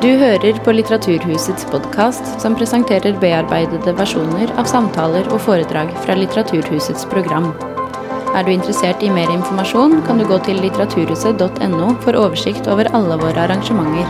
Du hører på Litteraturhusets podcast, som presenterer bearbeidede versjoner av samtaler og foredrag fra Litteraturhusets program. Du interessert i mer informasjon, kan du gå til litteraturhuset.no for oversikt over alle våre arrangementer.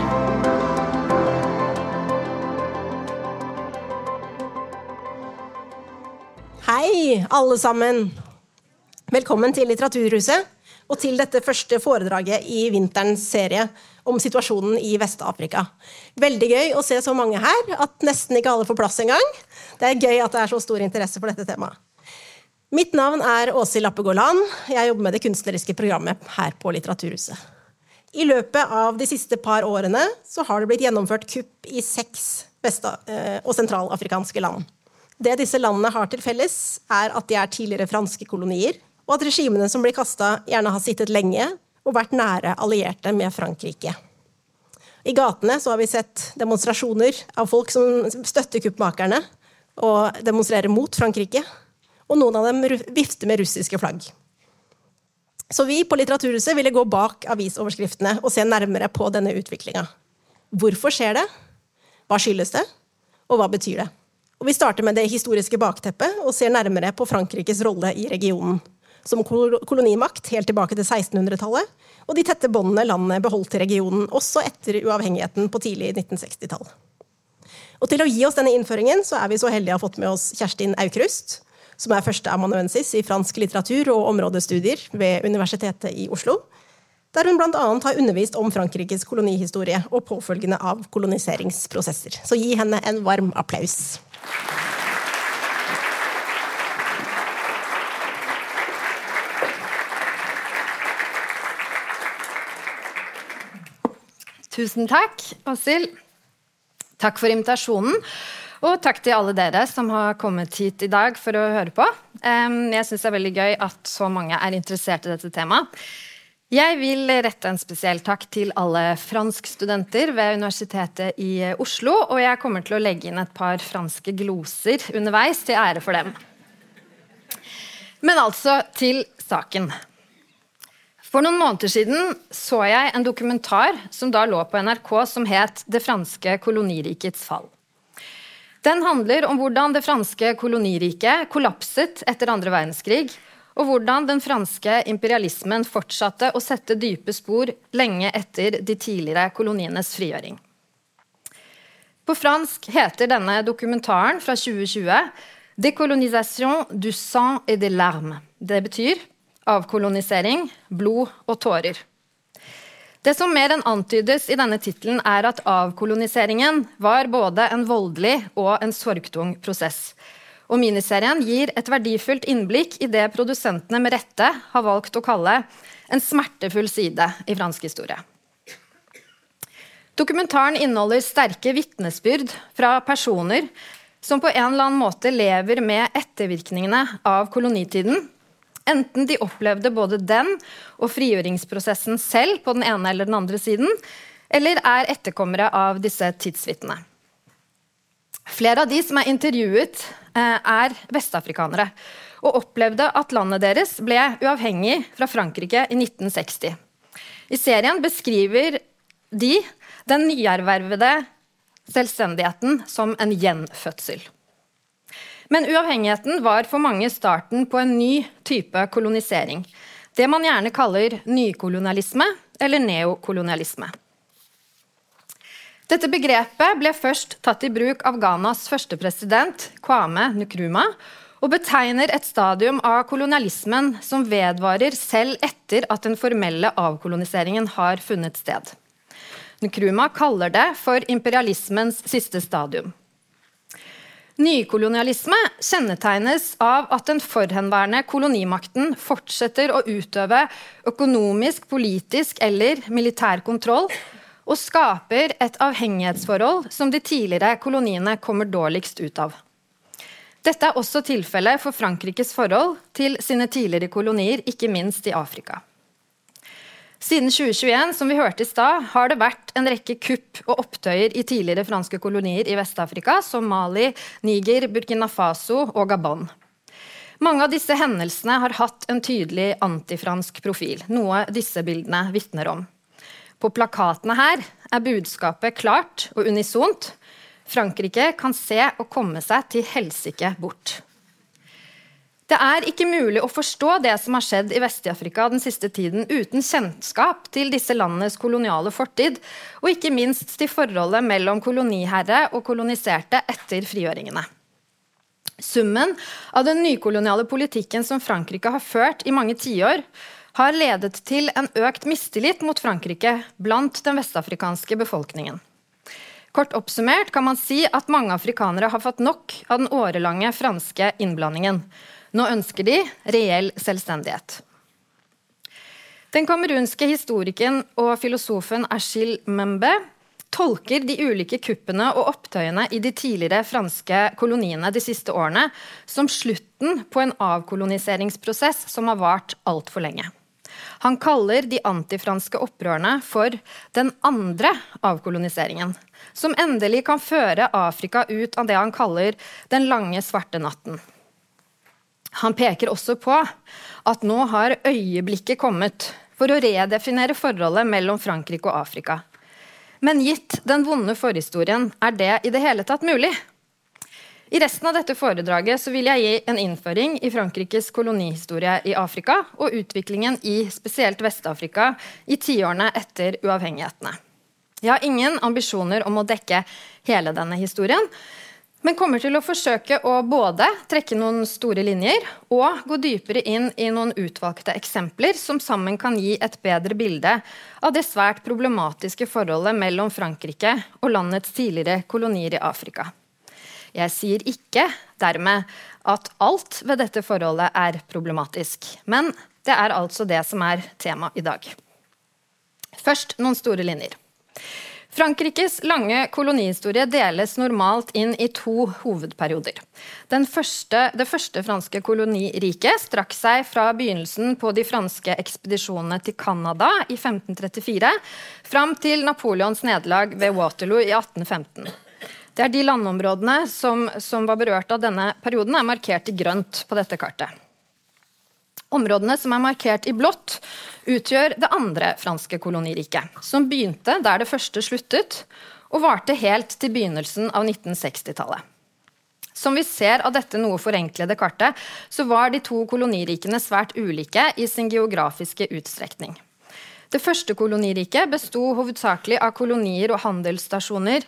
Hei, alle sammen! Velkommen til Litteraturhuset, og til dette første foredraget i vinterens serie om situasjonen i Vest-Afrika. Veldig gøy å se så mange her, at nesten ikke alle får plass en gang. Det gøy at det så stor interesse for dette temaet. Mitt navn Åshild Lappegård-Land. Jeg jobber med det kunstneriske programmet her på Litteraturhuset. I løpet av de siste par årene så har det blitt gjennomført kupp i 6 vest- og sentralafrikanske land. Det disse landene har til felles at de tidligere franske kolonier, og at regimene som blir kastet gjerne har sittet lenge og vært nære allierte med Frankrike. I gatene så har vi sett demonstrasjoner av folk som støtter kuppmakerne og demonstrerer mot Frankrike, og noen av dem vifter med russiske flagg. Så vi på Litteraturhuset ville gå bak avisoverskriftene og se nærmere på denne utviklingen. Hvorfor skjer det? Hva skyldes det? Og hva betyr det? Og vi starter med det historiske bakteppet og ser nærmere på Frankrikes rolle i regionen, som kolonimakt helt tilbake til 1600-tallet, og de tette båndene landet beholdt i regionen også etter uavhengigheten på tidlig 1960-tall. Og til å gi oss denne innføringen så vi så heldige å ha fått med oss Kerstin Aukrust, som førsteamanuensis i fransk litteratur og områdestudier ved Universitetet i Oslo, der hun blant annet har undervist om Frankrikes kolonihistorie og påfølgende av koloniseringsprosesser. Så gi henne en varm applaus. Tusen takk, Åshild. Takk for invitasjonen, og takk til alle dere som har kommet hit i dag for å høre på. Jeg synes det veldig gøy at så mange interessert i dette temaet. Jeg vil rette en spesiell takk til alle franskstudenter ved Universitetet i Oslo, og jeg kommer til å legge inn et par franske gloser underveis til ære for dem. Men altså til saken. For noen måneder siden så jeg en dokumentar som da lå på NRK som het «Det franske kolonirikets fall». Den handler om hvordan det franske koloniriket kollapset etter andre verdenskrig, og hvordan den franske imperialismen fortsatte å sette dype spor lenge etter de tidligere kolonienes frigjøring. På fransk heter denne dokumentaren fra 2020 «Décolonisation du sang et des larmes». Det betyr avkolonisering, blod og tårer. Det som mer enn antydes i denne titelen at avkoloniseringen var både en voldelig og en sorgtung prosess. Og miniserien gir et verdifullt innblikk i det produsentene med rette har valgt å kalle en smertefull side i fransk historie. Dokumentaren inneholder sterke vitnesbyrd fra personer som på en eller annen måte lever med ettervirkningene av kolonitiden, enten de opplevde både den og frigjøringsprosessen selv på den ene eller den andre siden, eller etterkommere av disse tidsvitnene. Flere av de som intervjuet vestafrikanere, og opplevde at landet deres ble uavhengig fra Frankrike i 1960. I serien beskriver de den nyervervede selvstendigheten som en gjenfødsel. Men uavhengigheten var for mange starten på en ny type kolonisering. Det man gjerne kaller nykolonialisme eller neokolonialisme. Dette begrepet ble først tatt i bruk av Ghanas første president, Kwame Nkrumah, og betegner et stadium av kolonialismen som vedvarer selv etter at den formelle avkoloniseringen har funnet sted. Nkrumah kaller det for imperialismens siste stadium. Nykolonialisme kjennetegnes av at den forhenværende kolonimakten fortsetter å utøve økonomisk, politisk eller militær kontroll og skaper et avhengighetsforhold som de tidligere koloniene kommer dårligst ut av. Dette også tilfellet for Frankrikes forhold til sine tidligere kolonier, ikke minst i Afrika. Siden 2021, som vi hørte i stad, har det vært en rekke kupp og opptøyer i tidligere franske kolonier i Vest-Afrika, som Mali, Niger, Burkina Faso og Gabon. Mange av disse hendelsene har hatt en tydelig antifransk profil, noe disse bildene vitner om. På plakatene her budskapet klart og unisont. Frankrike kan se og komme seg til helsike bort. Det ikke mulig å forstå det som har skjedd i Vest-Afrika den siste tiden uten kjennskap til disse landenes koloniale fortid, og ikke minst til forholdet mellom koloniherre og koloniserte etter frigjøringene. Summen av den nykoloniale politikken som Frankrike har ført i mange tiår, har ledet til en økt mistillit mot Frankrike blant den vestafrikanske befolkningen. Kort oppsummert kan man si at mange afrikanere har fått nok av den årelange franske innblandingen. Nå ønsker de reell selvstendighet. Den kamerunske historikeren og filosofen Achille Mbembe tolker de ulike kuppene og opptøyene i de tidligere franske koloniene de siste årene som slutten på en avkoloniseringsprosess som har vart alt for lenge. Han kaller de antifranske opprørene for den andre avkoloniseringen, som endelig kan føre Afrika ut av det han kaller den lange svarte natten. Han peker også på at nå har øyeblikket kommet for å redefinere forholdet mellom Frankrike og Afrika. Men gitt den vonde forhistorien det i det hele tatt mulig. I resten av dette foredraget så vil jeg gi en innføring i Frankrikes kolonihistorie i Afrika og utviklingen i spesielt Vest-Afrika i tiårene etter uavhengighetene. Jeg har ingen ambisjoner om å dekke hele denne historien, men kommer til å forsøke å både trekke noen store linjer og gå dypere inn i noen utvalgte eksempler som sammen kan gi et bedre bilde av det svært problematiske forholdet mellom Frankrike og landets tidligere kolonier i Afrika. Jeg sier ikke dermed at alt ved dette forholdet problematisk, men det altså det som tema i dag. Først noen store linjer. Frankrikes lange kolonihistorie deles normalt inn i to hovedperioder. Det første franske koloniriket strakk seg fra begynnelsen på de franske ekspedisjonene til Canada i 1534, fram til Napoleons nederlag ved Waterloo i 1815. Det de landområdene som var berørt av denne perioden, markert i grønt på dette kartet. Områdene som markert i blått utgjør det andre franske koloniriket, som begynte der det første sluttet, og varte helt til begynnelsen av 1960-tallet. Som vi ser av dette noe forenklede kartet, så var de to kolonirikene svært ulike i sin geografiske utstrekning. Det første koloniriket bestod hovedsakelig av kolonier og handelsstasjoner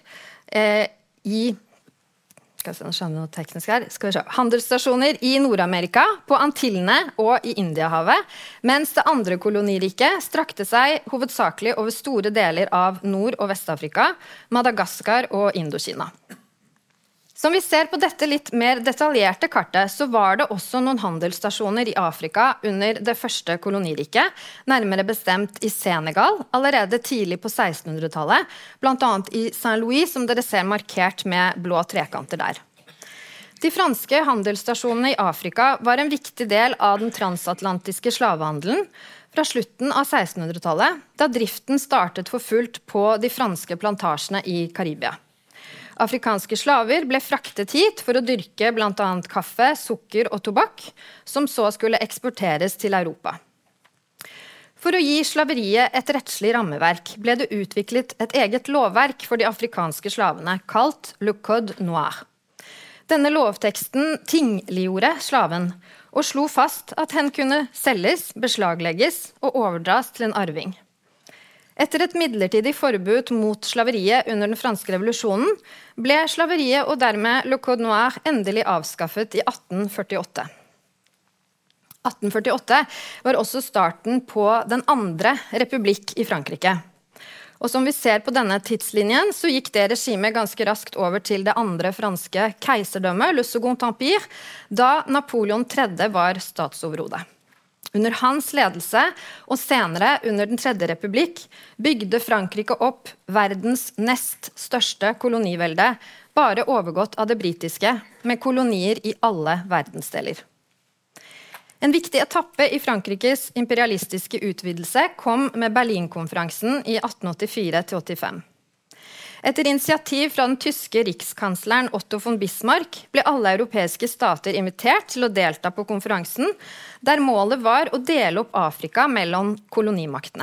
handelsstasjoner i Nord-Amerika, på Antillene og i Indiahavet, mens det andre koloniriket strakte seg hovedsakelig over store deler av Nord- og Vest-Afrika, Madagaskar og Indokina. Som vi ser på dette litt mer detaljerte kartet, så var det også noen handelsstasjoner i Afrika under det første koloniriket, nærmere bestemt i Senegal, allerede tidlig på 1600-tallet, blant annet i Saint-Louis, som dere ser markert med blå trekanter der. De franske handelsstasjonene i Afrika var en viktig del av den transatlantiske slavehandelen fra slutten av 1600-tallet, da driften startet for fullt på de franske plantasjene i Karibia. Afrikanske slaver ble fraktet hit for å dyrke blant annet kaffe, sukker og tobakk, som så skulle eksporteres til Europa. For å gi slaveriet et rettslig rammeverk ble det utviklet et eget lovverk for de afrikanske slavene, kalt Le Code Noir. Denne lovteksten tingliggjorde slaven, og slo fast at hen kunne selges, beslaglegges og overdras til en arving. Etter et midlertidig forbud mot slaveriet under den franske revolusjonen, ble slaveriet og dermed Le Code Noir endelig avskaffet i 1848. 1848 var også starten på den andre republikk i Frankrike. Og som vi ser på denne tidslinjen, så gikk det regimet ganske raskt over til det andre franske keiserdømmet, Le Second Empire, da Napoleon III var statsoverhode. Under hans ledelse, og senere under den tredje republikk, bygde Frankrike opp verdens nest største kolonivelde, bare overgått av det britiske, med kolonier i alle verdensdeler. En viktig etappe i Frankrikes imperialistiske utvidelse kom med Berlinkonferansen i 1884-85. Etter initiativ fra den tyske rikskansleren Otto von Bismarck ble alle europeiske stater invitert til å delta på konferansen, der målet var å dele opp Afrika mellom kolonimaktene.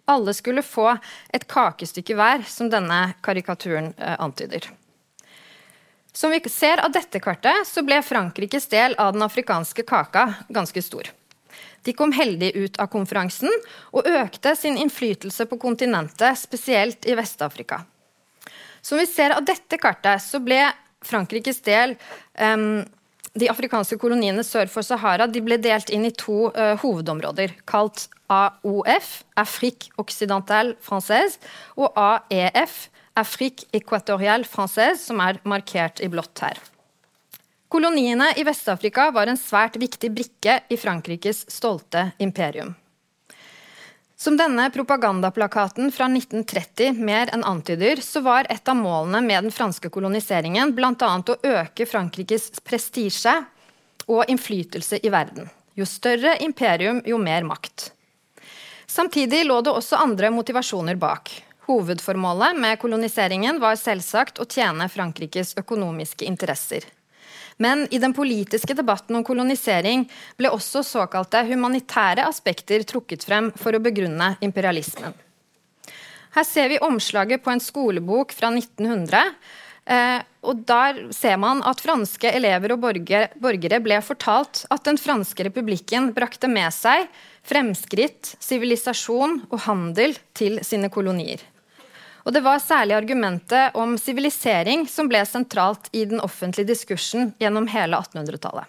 Alle skulle få et kakestykke hver, som denne karikaturen antyder. Som vi ser av dette kartet, så ble Frankrikes del av den afrikanske kaka ganske stor. De kom heldig ut av konferansen og økte sin innflytelse på kontinentet, spesielt i Vest-Afrika. Som vi ser av dette kartet, så ble Frankrikes del, de afrikanske koloniene sør for Sahara, de ble delt inn i to hovedområder, kalt AOF, Afrique Occidentale Française, og AEF, Afrique Équatoriale Française, som markert i blått her. Koloniene i Vest-Afrika var en svært viktig brikke i Frankrikes stolte imperium. Som denne propagandaplakaten fra 1930 mer enn antyder, så var et av målene med den franske koloniseringen blant annet å øke Frankrikes prestisje og innflytelse i verden. Jo større imperium, jo mer makt. Samtidig lå det også andre motivasjoner bak. Hovedformålet med koloniseringen var selvsagt å tjene Frankrikes økonomiske interesser. Men i den politiske debatten om kolonisering ble også såkalte humanitære aspekter trukket frem for å begrunne imperialismen. Her ser vi omslaget på en skolebok fra 1900, og der ser man at franske elever og borgere ble fortalt at den franske republikken brakte med seg fremskritt, sivilisasjon og handel til sine kolonier. Og det var særlig argumentet om sivilisering som ble sentralt i den offentlige diskursen gjennom hele 1800-tallet.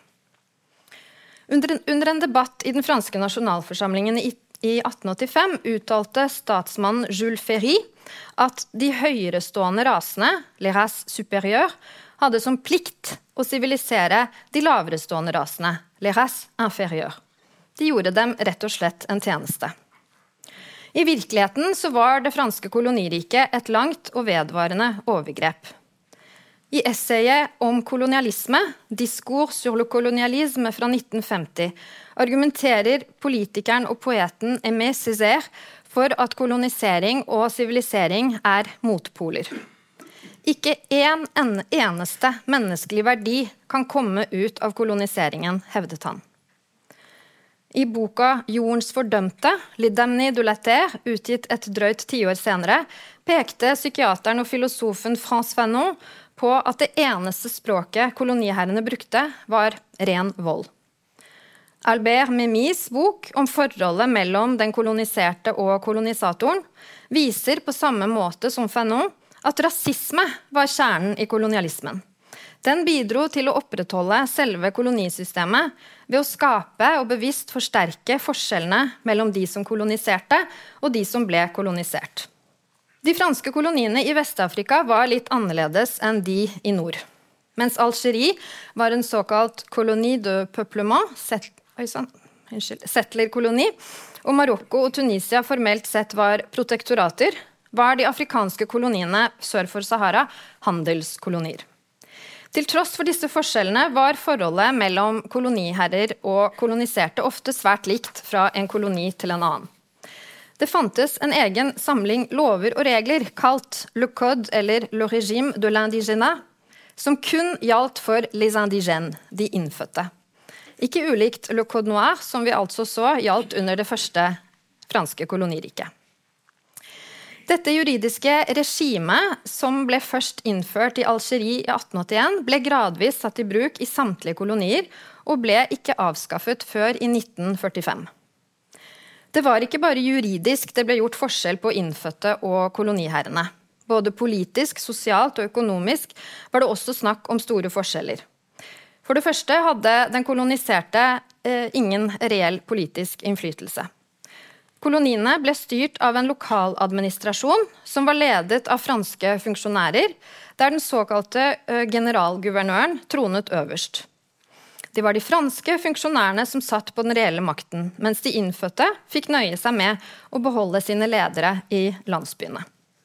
Under en debatt i den franske nasjonalforsamlingen i 1885 uttalte statsmannen Jules Ferry at de høyerestående rasene, les races supérieures, hadde som plikt å sivilisere de laverestående rasene, les races inférieures. De gjorde dem rett og slett en tjeneste. I virkeligheten så var det franske koloniriket et langt og vedvarende overgrep. I essayet om kolonialisme, Discours sur le colonialisme fra 1950, argumenterer politikeren og poeten Aimé Césaire for at kolonisering og sivilisering er motpoler. Ikke en eneste menneskelig verdi kan komme ut av koloniseringen, hevdet han. I boka Jordens fordømte, Les damnés de la terre, utgitt et drøyt 10 år senere, pekte psykiateren og filosofen Frantz Fanon på at det eneste språket koloniherrene brukte var ren vold. Albert Memmis bok om forholdet mellom den koloniserte og kolonisatoren viser på samme måte som Fanon at rasisme var kjernen i kolonialismen. Den bidro til å opprettholde selve kolonisystemet ved å skape og bevisst forsterke forskjellene mellom de som koloniserte og de som ble kolonisert. De franske koloniene i Vest-Afrika var litt annerledes enn de i nord. Mens Algerie var en såkalt colonie de peuplement, settlerkoloni, og Marokko og Tunisia formelt sett var protektorater, var de afrikanske koloniene sør for Sahara handelskolonier. Til tross for disse forskjellene var forholdet mellom koloniherrer og koloniserte ofte svært likt fra en koloni til en annen. Det fantes en egen samling lover og regler kalt Le Code eller Le Régime de l'Indigénat, som kun gjaldt for les indigènes, de innfødte. Ikke ulikt Le Code Noir, som vi altså så gjaldt under det første franske koloniriket. Dette juridiske regimet, som ble først innført i Algerie i 1881, ble gradvis satt i bruk i samtlige kolonier og ble ikke avskaffet før i 1945. Det var ikke bare juridisk det ble gjort forskjell på innfødte og koloniherrene. Både politisk, sosialt og økonomisk var det også snakk om store forskjeller. For det første hadde den koloniserte ingen reell politisk innflytelse. Koloniene ble styrt av en lokaladministrasjon som var ledet av franske funksjonærer, der den såkalte generalguvernøren tronet øverst. Det var de franske funksjonærene som satt på den reelle makten, mens de innfødte fikk nøye seg med å beholde sine ledere i landsbyene.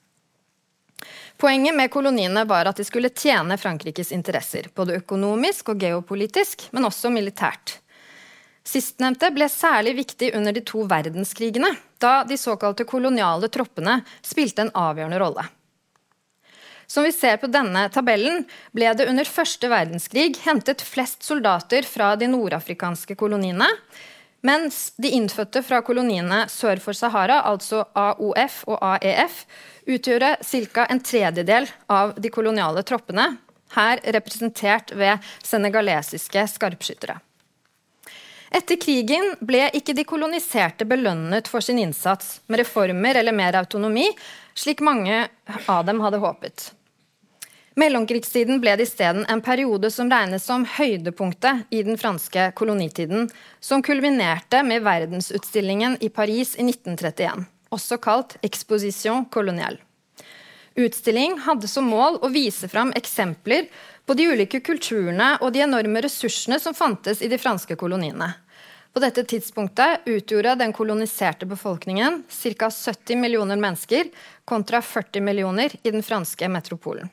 Poenget med koloniene var at de skulle tjene Frankrikes interesser, både økonomisk og geopolitisk, men også militært. Sistnevnte ble særlig viktig under de 2 verdenskrigene, da de såkalte koloniale troppene spilte en avgjørende rolle. Som vi ser på denne tabellen, ble det under første verdenskrig hentet flest soldater fra de nordafrikanske koloniene, mens de innfødte fra koloniene sør for Sahara, altså AOF og AEF, utgjorde ca. en tredjedel av de koloniale troppene, her representert ved senegalesiske skarpskyttere. Etter krigen ble ikke de koloniserte belønnet for sin innsats med reformer eller mer autonomi, slik mange av dem hadde håpet. Mellomkrigstiden ble det i stedet en periode som regnes som høydepunktet i den franske kolonitiden, som kulminerte med verdensutstillingen i Paris i 1931, også kalt Exposition Coloniale. Utstilling hadde som mål å vise fram eksempler på de ulike kulturene og de enorme ressursene som fantes i de franske koloniene. På dette tidspunktet utgjorde den koloniserte befolkningen ca. 70 millioner mennesker kontra 40 millioner i den franske metropolen.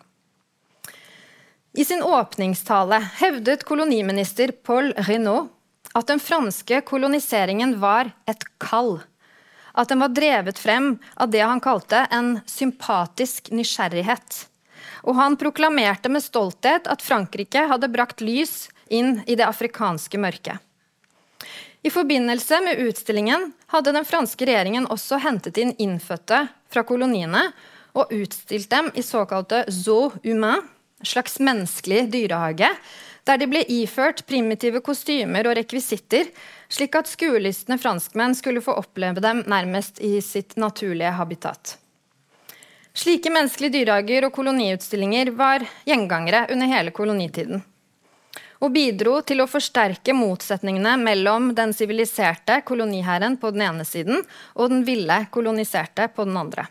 I sin åpningstale hevdet koloniminister Paul Reynaud at den franske koloniseringen var et kall, at den var drevet frem av det han kalte en sympatisk nysgjerrighet. Og han proklamerte med stolthet at Frankrike hadde brakt lys inn i det afrikanske mørket. I forbindelse med utstillingen hadde den franske regjeringen også hentet inn innfødte fra koloniene og utstilt dem i såkalte zoo humain, slags menneskelig dyrehage, der de ble iført primitive kostymer og rekvisitter, slik at skuelystne franskmenn skulle få oppleve dem nærmest i sitt naturlige habitat. Slike menneskelige dyrehager og koloniutstillinger var gjengangere under hele kolonitiden, og bidro til å forsterke motsetningene mellom den siviliserte koloniherren på den ene siden og den ville koloniserte på den andre.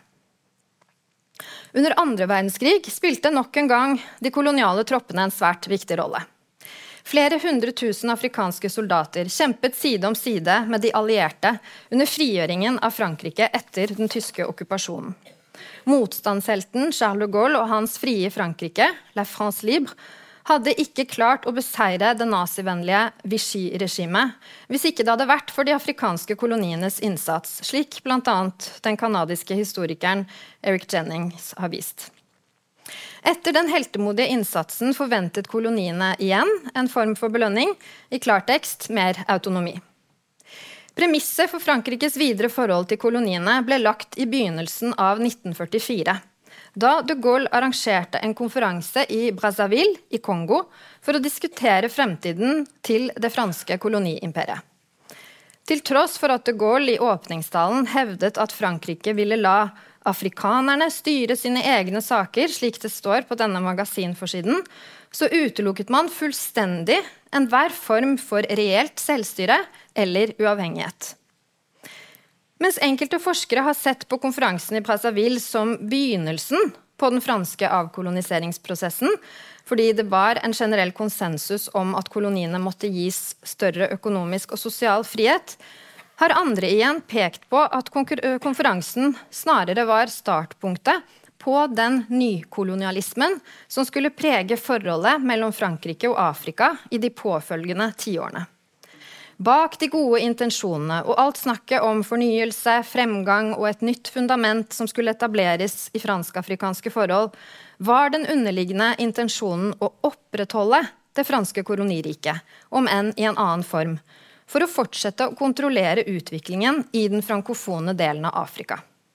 Under andre verdenskrig spilte nok en gang de koloniale troppene en svært viktig rolle. Flere 100 000 afrikanske soldater kjempet side om side med de allierte under frigjøringen av Frankrike etter den tyske okkupasjonen. Motstandshelten Charles de Gaulle og hans frie Frankrike, La France Libre, hadde ikke klart å beseire det nazivennlige Vichy-regimet, hvis ikke det hadde vært for de afrikanske kolonienes innsats, slik blant annet den kanadiske historikeren Eric Jennings har vist. Etter den heltemodige innsatsen forventet koloniene igjen en form for belønning, i klartekst mer autonomi. Premisset for Frankrikes videre forhold til koloniene ble lagt i begynnelsen av 1944, da de Gaulle arrangerte en konferanse i Brazzaville i Kongo for å diskutere fremtiden til det franske koloniimperiet. Til tross for at de Gaulle i åpningstalen hevdet at Frankrike ville la afrikanerne styre sine egne saker, slik det står på denne magasinforsiden, så utelukket man fullstendig enhver form for reelt selvstyre eller uavhengighet. Mens enkelte forskere har sett på konferansen i Brazzaville som begynnelsen på den franske avkoloniseringsprosessen, fordi det var en generell konsensus om at koloniene måtte gis større økonomisk og sosial frihet, har andre igjen pekt på at konferansen snarere var startpunktet på den nykolonialismen som skulle prege forholdet mellom Frankrike og Afrika i de påfølgende 10 årene. Bak de gode intensjonene og alt snakket om fornyelse, fremgang og et nytt fundament som skulle etableres i fransk-afrikanske forhold, var den underliggende intensjonen å opprettholde det franske koloniriket, om enn i en annen form, for å fortsette å kontrollere utviklingen i den frankofone delen av Afrika.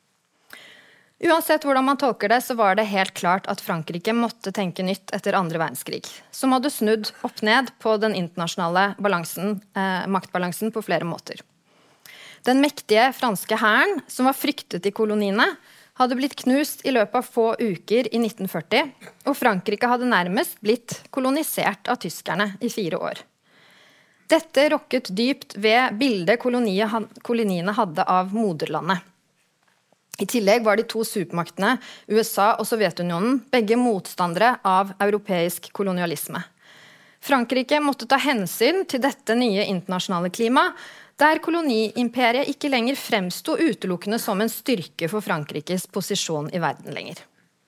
Uansett hvordan man tolker det, så var det helt klart at Frankrike måtte tenke nytt etter andre verdenskrig, som hadde snudd opp ned på den internasjonale maktbalansen på flere måter. Den mektige franske hæren, som var fryktet i koloniene, hadde blitt knust i løpet av få uker i 1940, og Frankrike hadde nærmest blitt kolonisert av tyskerne i 4 år. Dette rokket dypt ved bildet koloniene hadde av moderlandet. I tillegg var de 2 supermaktene, USA og Sovjetunionen, begge motstandere av europeisk kolonialisme. Frankrike måtte ta hensyn til dette nye internasjonale klima, der koloniimperiet ikke lenger fremstod utelukkende som en styrke for Frankrikes posisjon i verden lenger.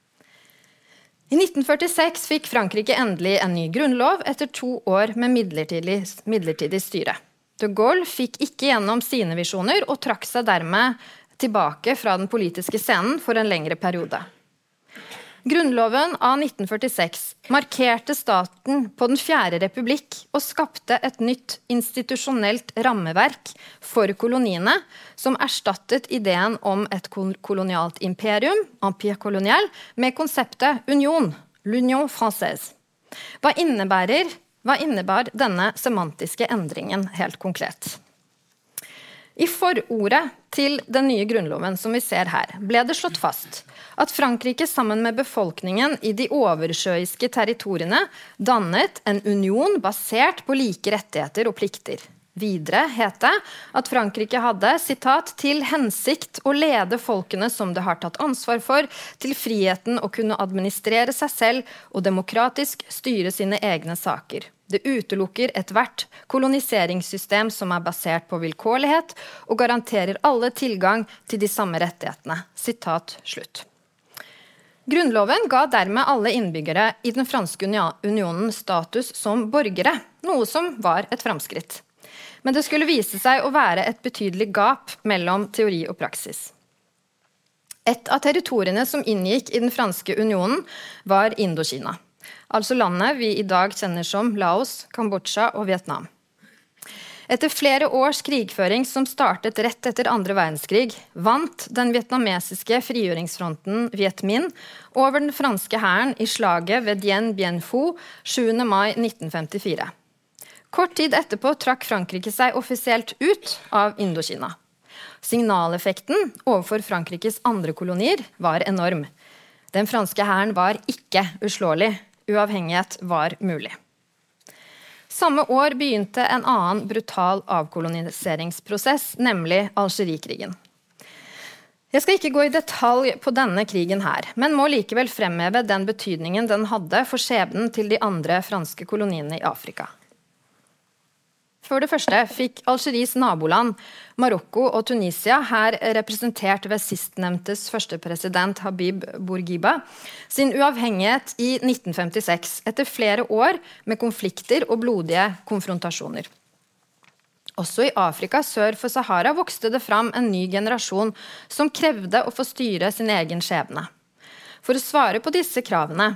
I 1946 fikk Frankrike endelig en ny grunnlov etter 2 år med midlertidig styre. De Gaulle fikk ikke gjennom sine visjoner og trakk seg dermed tilbake fra den politiske scenen for en lengre periode. Grunnloven av 1946 markerte staten på den fjerde republikk og skapte et nytt institusjonelt rammeverk for koloniene som erstattet ideen om et kolonialt imperium, empire kolonial, med konseptet union, l'union française. Hva innebar denne semantiske endringen helt konkret? I forordet til den nye grunnloven som vi ser her, ble det slått fast at Frankrike sammen med befolkningen i de oversjøiske territoriene dannet en union basert på like rettigheter og plikter. Videre het det at Frankrike hadde, sitat, til hensikt å lede folkene som det har tatt ansvar for, til friheten å kunne administrere seg selv og demokratisk styre sine egne saker. Det utelukker et hvert koloniseringssystem som er basert på vilkårlighet og garanterer alle tilgang til de samme rettighetene. Sitat slutt. Grunnloven ga dermed alle innbyggere i den franske unionen status som borgere, noe som var et framskritt. Men det skulle vise seg å være et betydelig gap mellom teori og praksis. Et av territoriene som inngikk i den franske unionen var Indokina. Altså landet vi i dag kjenner som Laos, Kambodsja og Vietnam. Etter flere års krigføring som startet rett etter andre verdenskrig, vant den vietnamesiske frigjøringsfronten Viet Minh over den franske hæren i slaget ved Dien Bien Phu 7. mai 1954. Kort tid etterpå trakk Frankrike seg offisielt ut av Indokina. Signaleffekten overfor Frankrikes andre kolonier var enorm. Den franske hæren var ikke uslåelig. Uavhengighet var mulig. Samme år begynte en annen brutal avkoloniseringsprosess, nemlig Algerikrigen. Jeg skal ikke gå i detalj på denne krigen her, men må likevel fremheve den betydningen den hadde for skjebnen til de andre franske koloniene i Afrika. For det første fikk Algeris naboland, Marokko og Tunisia, her representert ved sistnevntes første president Habib Bourguiba, sin uavhengighet i 1956, etter flere år med konflikter og blodige konfrontasjoner. Også i Afrika sør for Sahara vokste det fram en ny generasjon som krevde å få styre sin egen skjebne. For å svare på disse kravene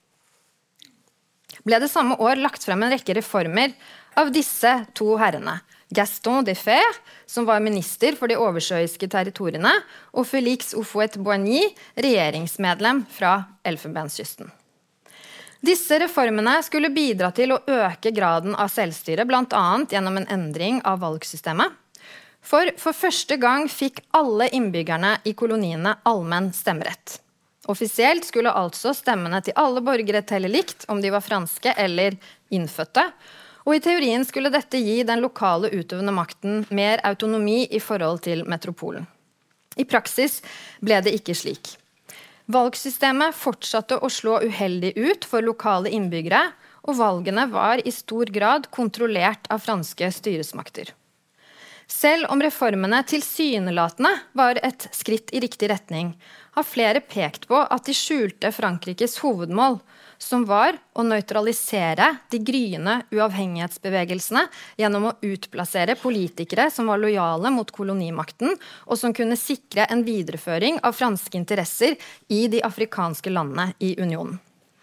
ble det samme år lagt frem en rekke reformer av disse to herrene, Gaston Deffer, som var minister for de oversjøiske territoriene, og Félix Houphouët-Boigny, regjeringsmedlem fra Elfenbenskysten. Disse reformene skulle bidra til å øke graden av selvstyre, blant annet gjennom en endring av valgsystemet. For første gang fikk alle innbyggerne i koloniene allmenn stemmerett. Offisielt skulle altså stemmene til alle borgere telle likt, om de var franske eller innfødte, og i teorien skulle dette gi den lokale utøvende makten mer autonomi i forhold til metropolen. I praksis ble det ikke slik. Valgsystemet fortsatte å slå uheldig ut for lokale innbyggere, og valgene var i stor grad kontrollert av franske styresmakter. Selv om reformene tilsynelatende var et skritt i riktig retning, har flere pekt på at de skjulte Frankrikes hovedmål, som var å nøytralisere de gryende uavhengighetsbevegelsene gjennom å utplassere politikere som var lojale mot kolonimakten, og som kunne sikre en videreføring av franske interesser i de afrikanske landene i unionen.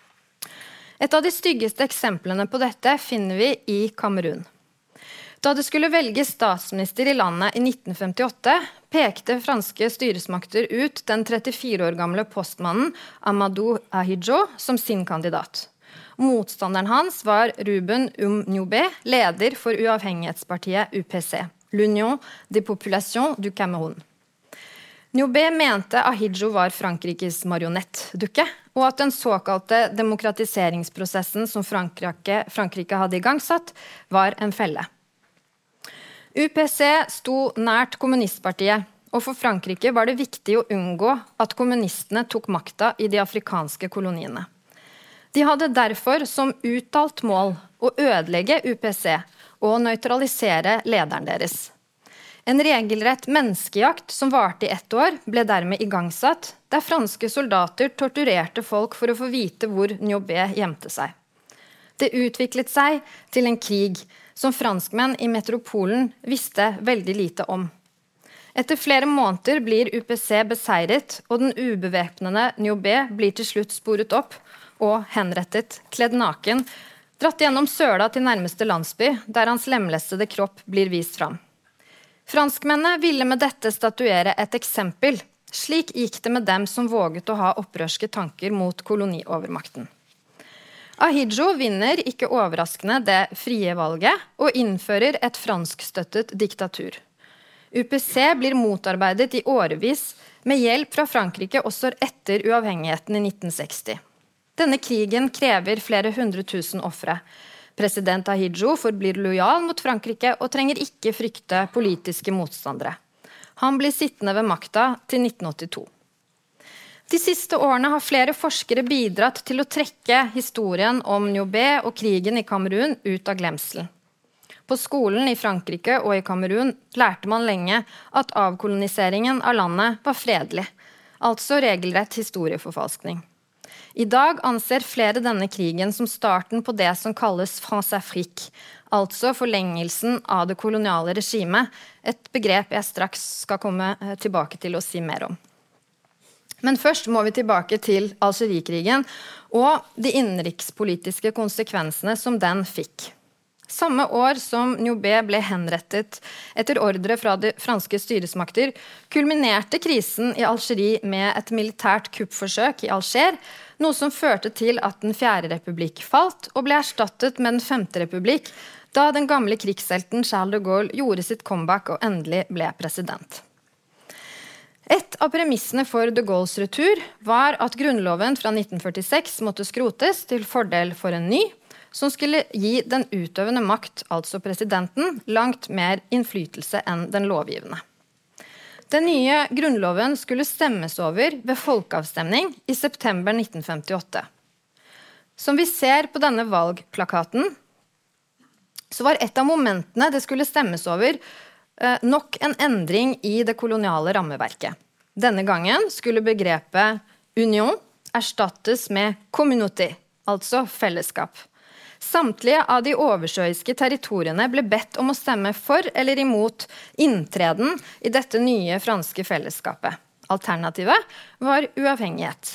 Et av de styggeste eksemplene på dette finner vi i Kamerun. Da det skulle velges statsminister i landet i 1958, pekte franske styresmakter ut den 34 år gamle postmannen Amadou Ahidjo som sin kandidat. Motstanderen hans var Ruben Nyobe, leder for uavhengighetspartiet UPC, l'Union des Populations du Cameroun. Nyobe mente Ahidjo var Frankrikes marionettdukke, og at den såkalte demokratiseringsprosessen som Frankrike hadde igangsatt, var en felle. UPC sto nært kommunistpartiet, og for Frankrike var det viktig å unngå at kommunistene tok makta i de afrikanske koloniene. De hadde derfor som uttalt mål å ødelegge UPC og nøytralisere lederen deres. En regelrett menneskejakt som varte i 1 år ble dermed igangsatt, der franske soldater torturerte folk for å få vite hvor Nyobe gjemte seg. Det utviklet seg til en krig som franskmenn i metropolen visste veldig lite om. Etter flere måneder blir UPC beseiret, og den ubevæpnede Niobé blir til slutt sporet opp og henrettet, kledd naken, dratt gjennom søla til nærmeste landsby, der hans lemlestede kropp blir vist fram. Franskmennene ville med dette statuere et eksempel. Slik gikk det med dem som våget å ha opprørske tanker mot koloniovermakten. Ahidjo vinner ikke overraskende det frie valget og innfører et franskstøttet diktatur. UPC blir motarbeidet i årevis med hjelp fra Frankrike også etter uavhengigheten i 1960. Denne krigen krever flere 100 000 ofre. President Ahidjo forblir lojal mot Frankrike og trenger ikke frykte politiske motstandere. Han blir sittende ved makta til 1982. De siste årene har flere forskere bidratt til å trekke historien om Niobé og krigen i Kamerun ut av glemselen. På skolen i Frankrike og i Kamerun lærte man lenge at avkoloniseringen av landet var fredelig, altså regelrett historieforfalskning. I dag anser flere denne krigen som starten på det som kalles France-Afrique, altså forlengelsen av det koloniale regimet, et begrep jeg straks skal komme tilbake til å si mer om. Men først må vi tilbake til Algerikrigen og de innenrikspolitiske konsekvensene som den fikk. Samme år som Niobé ble henrettet etter ordre fra de franske styresmakter, kulminerte krisen i Algerie med et militært kuppforsøk i Alger, noe som førte til at den 4. republikk falt og ble erstattet med den 5. republikk, da den gamle krigshelten Charles de Gaulle gjorde sitt comeback og endelig ble president. Et av premissene for de Gaulles retur var at grunnloven fra 1946 måtte skrotes til fordel for en ny, som skulle gi den utøvende makt, altså presidenten, langt mer innflytelse enn den lovgivende. Den nye grunnloven skulle stemmes over ved folkeavstemning i september 1958. Som vi ser på denne valgplakaten, så var et av momentene det skulle stemmes over nok en endring i det koloniale rammeverket. Denne gangen skulle begrepet union erstattes med communauté, altså fellesskap. Samtlige av de oversjøiske territoriene ble bedt om å stemme for eller imot inntreden i dette nye franske fellesskapet. Alternativet var uavhengighet.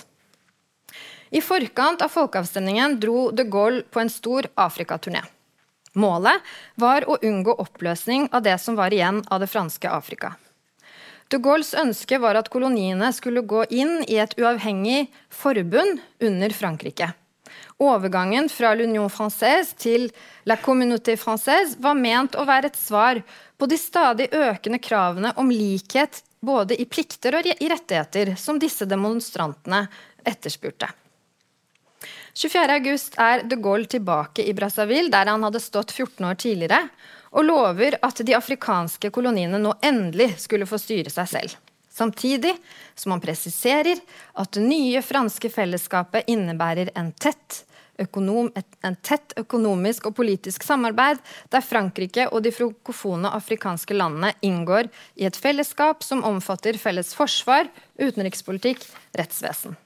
I forkant av folkeavstemningen dro de Gaulle på en stor Afrikaturné. Målet var å unngå oppløsning av det som var igjen av det franske Afrika. De Gaulles ønske var at koloniene skulle gå inn i et uavhengig forbund under Frankrike. Overgangen fra l'Union Française til la Communauté Française var ment å være et svar på de stadig økende kravene om likhet både i plikter og i rettigheter som disse demonstrantene etterspurte. 24. august er de Gaulle tilbake i Brazzaville, der han hadde stått 14 år tidligere, og lover at de afrikanske koloniene nå endelig skulle få styre seg selv. Samtidig som han presiserer at det nye franske fellesskapet innebærer en tett økonomisk og politisk samarbeid, der Frankrike og de frankofone afrikanske landene inngår i et fellesskap som omfatter felles forsvar, utenrikspolitikk, rettsvesen.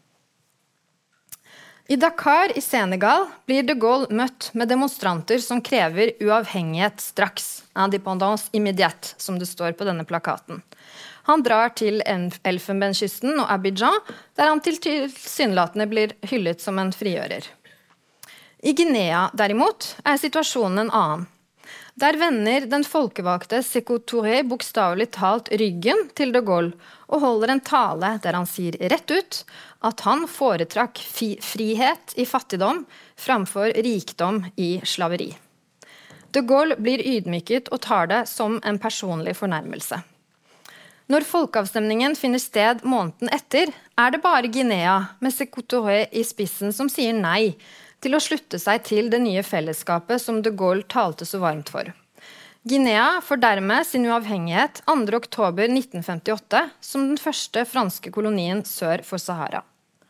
I Dakar i Senegal blir de Gaulle møtt med demonstranter som krever uavhengighet straks, indépendance immédiate, som det står på denne plakaten. Han drar til Elfenbenskysten og Abidjan, der han tilsynelatende blir hyllet som en frigjører. I Guinea, derimot, er situasjonen en annen. Der vender den folkevalgte Sékou Touré bokstavelig talt ryggen til de Gaulle og holder en tale der han sier rett ut at han foretrakk frihet i fattigdom framfor rikdom i slaveri. De Gaulle blir ydmyket og tar det som en personlig fornærmelse. Når folkeavstemningen finner sted måneden etter, er det bare Guinea med Sékou Touré i spissen som sier nei til å slutte seg til det nye fellesskapet som de Gaulle talte så varmt for. Guinea får dermed sin uavhengighet 2. oktober 1958 som den første franske kolonien sør for Sahara.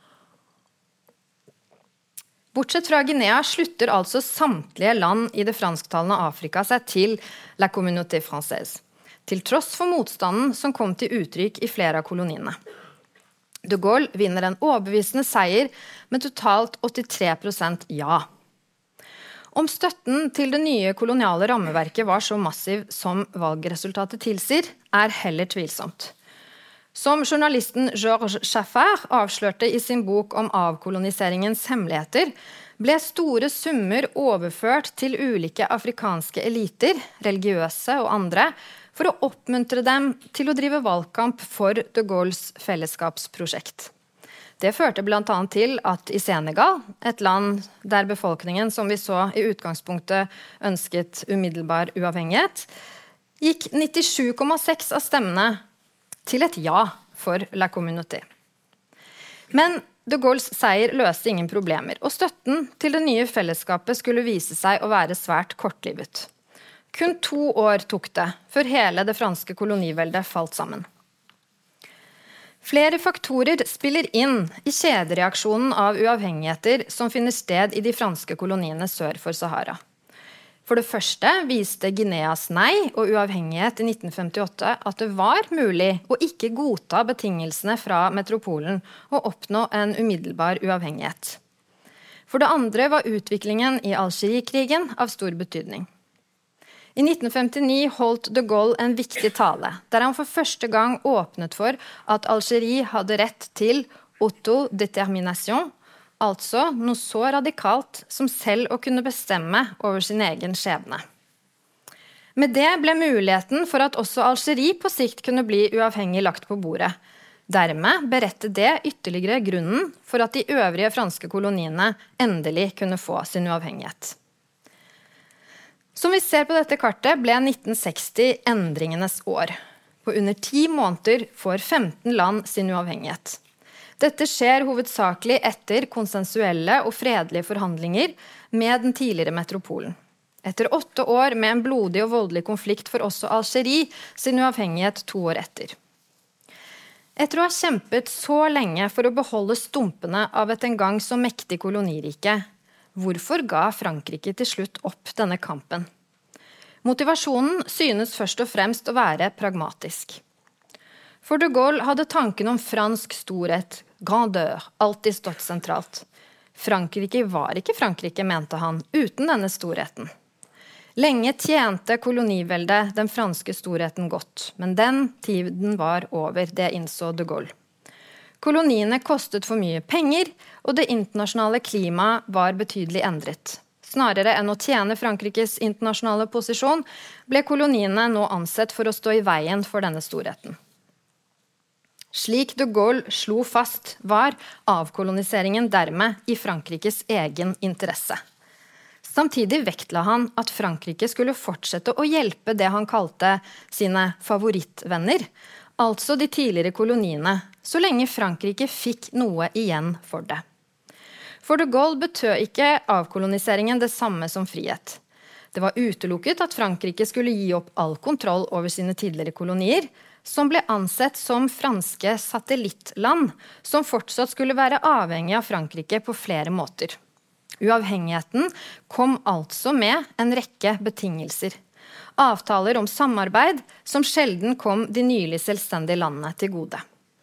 Bortsett fra Guinea slutter altså samtlige land i det fransktalende Afrika seg til la Communauté Française, til tross for motstanden som kom til uttrykk i flere av koloniene. De Gaulle vinner en overbevisende seier med totalt 83% ja. Om støtten til det nye koloniale rammeverket var så massiv som valgresultatet tilsier, heller tvilsomt. Som journalisten Georges Chaffard avslørte i sin bok om avkoloniseringens hemmeligheter, ble store summer overført til ulike afrikanske eliter, religiøse og andre, for å oppmuntre dem til å drive valgkamp for de Gaulles fellesskapsprosjekt. Det førte blant annet til at i Senegal, et land der befolkningen, som vi så i utgangspunktet, ønsket umiddelbar uavhengighet, gikk 97,6% av stemmene til et ja for la communauté. Men de Gaulles seier løste ingen problemer, og støtten til det nye fellesskapet skulle vise seg å være svært kortlivet. Kun 2 år tok det, før hele det franske koloniveldet falt sammen. Flere faktorer spiller inn i kjedereaksjonen av uavhengigheter som finner sted i de franske koloniene sør for Sahara. For det første viste Guineas nei og uavhengighet i 1958 at det var mulig å ikke godta betingelsene fra metropolen og oppnå en umiddelbar uavhengighet. For det andre var utviklingen i Algerie-krigen av stor betydning. I 1959 holdt de Gaulle en viktig tale, der han for første gang åpnet for at Algerie hadde rett til autodetermination, altså noe så radikalt som selv å kunne bestemme over sin egen skjebne. Med det ble muligheten for at også Algerie på sikt kunne bli uavhengig lagt på bordet. Dermed beredte det ytterligere grunnen for at de øvrige franske koloniene endelig kunne få sin uavhengighet. Som vi ser på dette kartet ble 1960 endringenes år. På under 10 måneder får 15 land sin uavhengighet. Dette skjer hovedsakelig etter konsensuelle og fredelige forhandlinger med den tidligere metropolen. Etter 8 år med en blodig og voldelig konflikt for også Algerie sin uavhengighet 2 år etter. Etter å ha kjempet så lenge for å beholde stumpene av et en gang så mektig kolonirike, hvorfor ga Frankrike til slutt opp denne kampen? Motivasjonen synes først og fremst å være pragmatisk. For de Gaulle hadde tanken om fransk storhet, grandeur, alltid stått sentralt. Frankrike var ikke Frankrike, mente han, uten denne storheten. Lenge tjente koloniveldet den franske storheten godt, men den tiden var over, det innså de Gaulle. Koloniene kostet for mye penger, og det internasjonale klimaet var betydelig endret. Snarere enn å tjene Frankrikes internasjonale posisjon, ble koloniene nå ansett for å stå i veien for denne storheten. Slik de Gaulle slo fast, var avkoloniseringen dermed i Frankrikes egen interesse. Samtidig vektla han at Frankrike skulle fortsette å hjelpe det han kalte sine favorittvenner, altså de tidligere koloniene, så lenge Frankrike fikk noe igjen for det. For de Gaulle betød ikke avkoloniseringen det samme som frihet. Det var utelukket at Frankrike skulle gi opp all kontroll over sine tidligere kolonier, som ble ansett som franske satellittland, som fortsatt skulle være avhengig av Frankrike på flere måter. Uavhengigheten kom altså med en rekke betingelser. Avtaler om samarbeid som sjelden kom de nylig selvstendige landene til gode.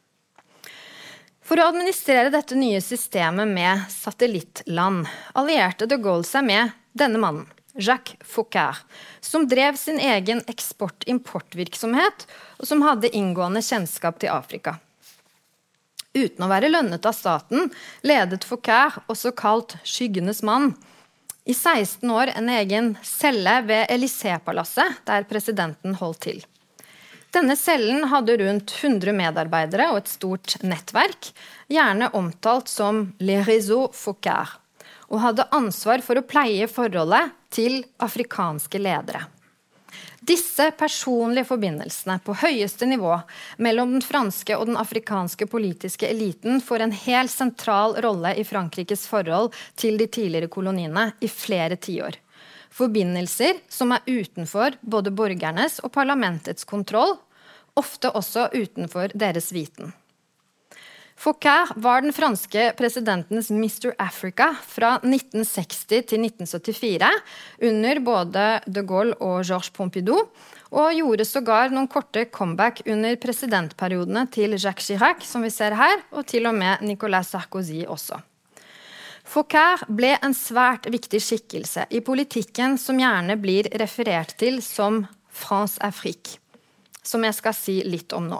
For å administrere dette nye systemet med satellittland, allierte de Gaulle seg med denne mannen, Jacques Foccart, som drev sin egen eksport-importvirksomhet, og som hadde inngående kjennskap til Afrika. Uten å være lønnet av staten, ledet Foccart, også kalt skyggenes mann, i 16 år en egen celle ved Élysée-palasset, der presidenten holdt til. Denne cellen hadde rundt 100 medarbeidere og et stort nettverk, gjerne omtalt som Les Réseaux Foccart, og hadde ansvar for å pleie forholdet til afrikanske ledere. Disse personlige forbindelsene på høyeste nivå mellom den franske og den afrikanske politiske eliten får en helt sentral rolle i Frankrikes forhold til de tidligere koloniene i flere tiår. Forbindelser som utenfor både borgernes og parlamentets kontroll, ofte også utenfor deres viten. Foccart var den franske presidentens Mr. Africa fra 1960 til 1974 under både de Gaulle og Georges Pompidou, og gjorde sågar noen korte comeback under presidentperiodene til Jacques Chirac, som vi ser her, og til og med Nicolas Sarkozy også. Foccart ble en svært viktig skikkelse i politikken som gjerne blir referert til som France-Afrique, som jeg skal si litt om nå.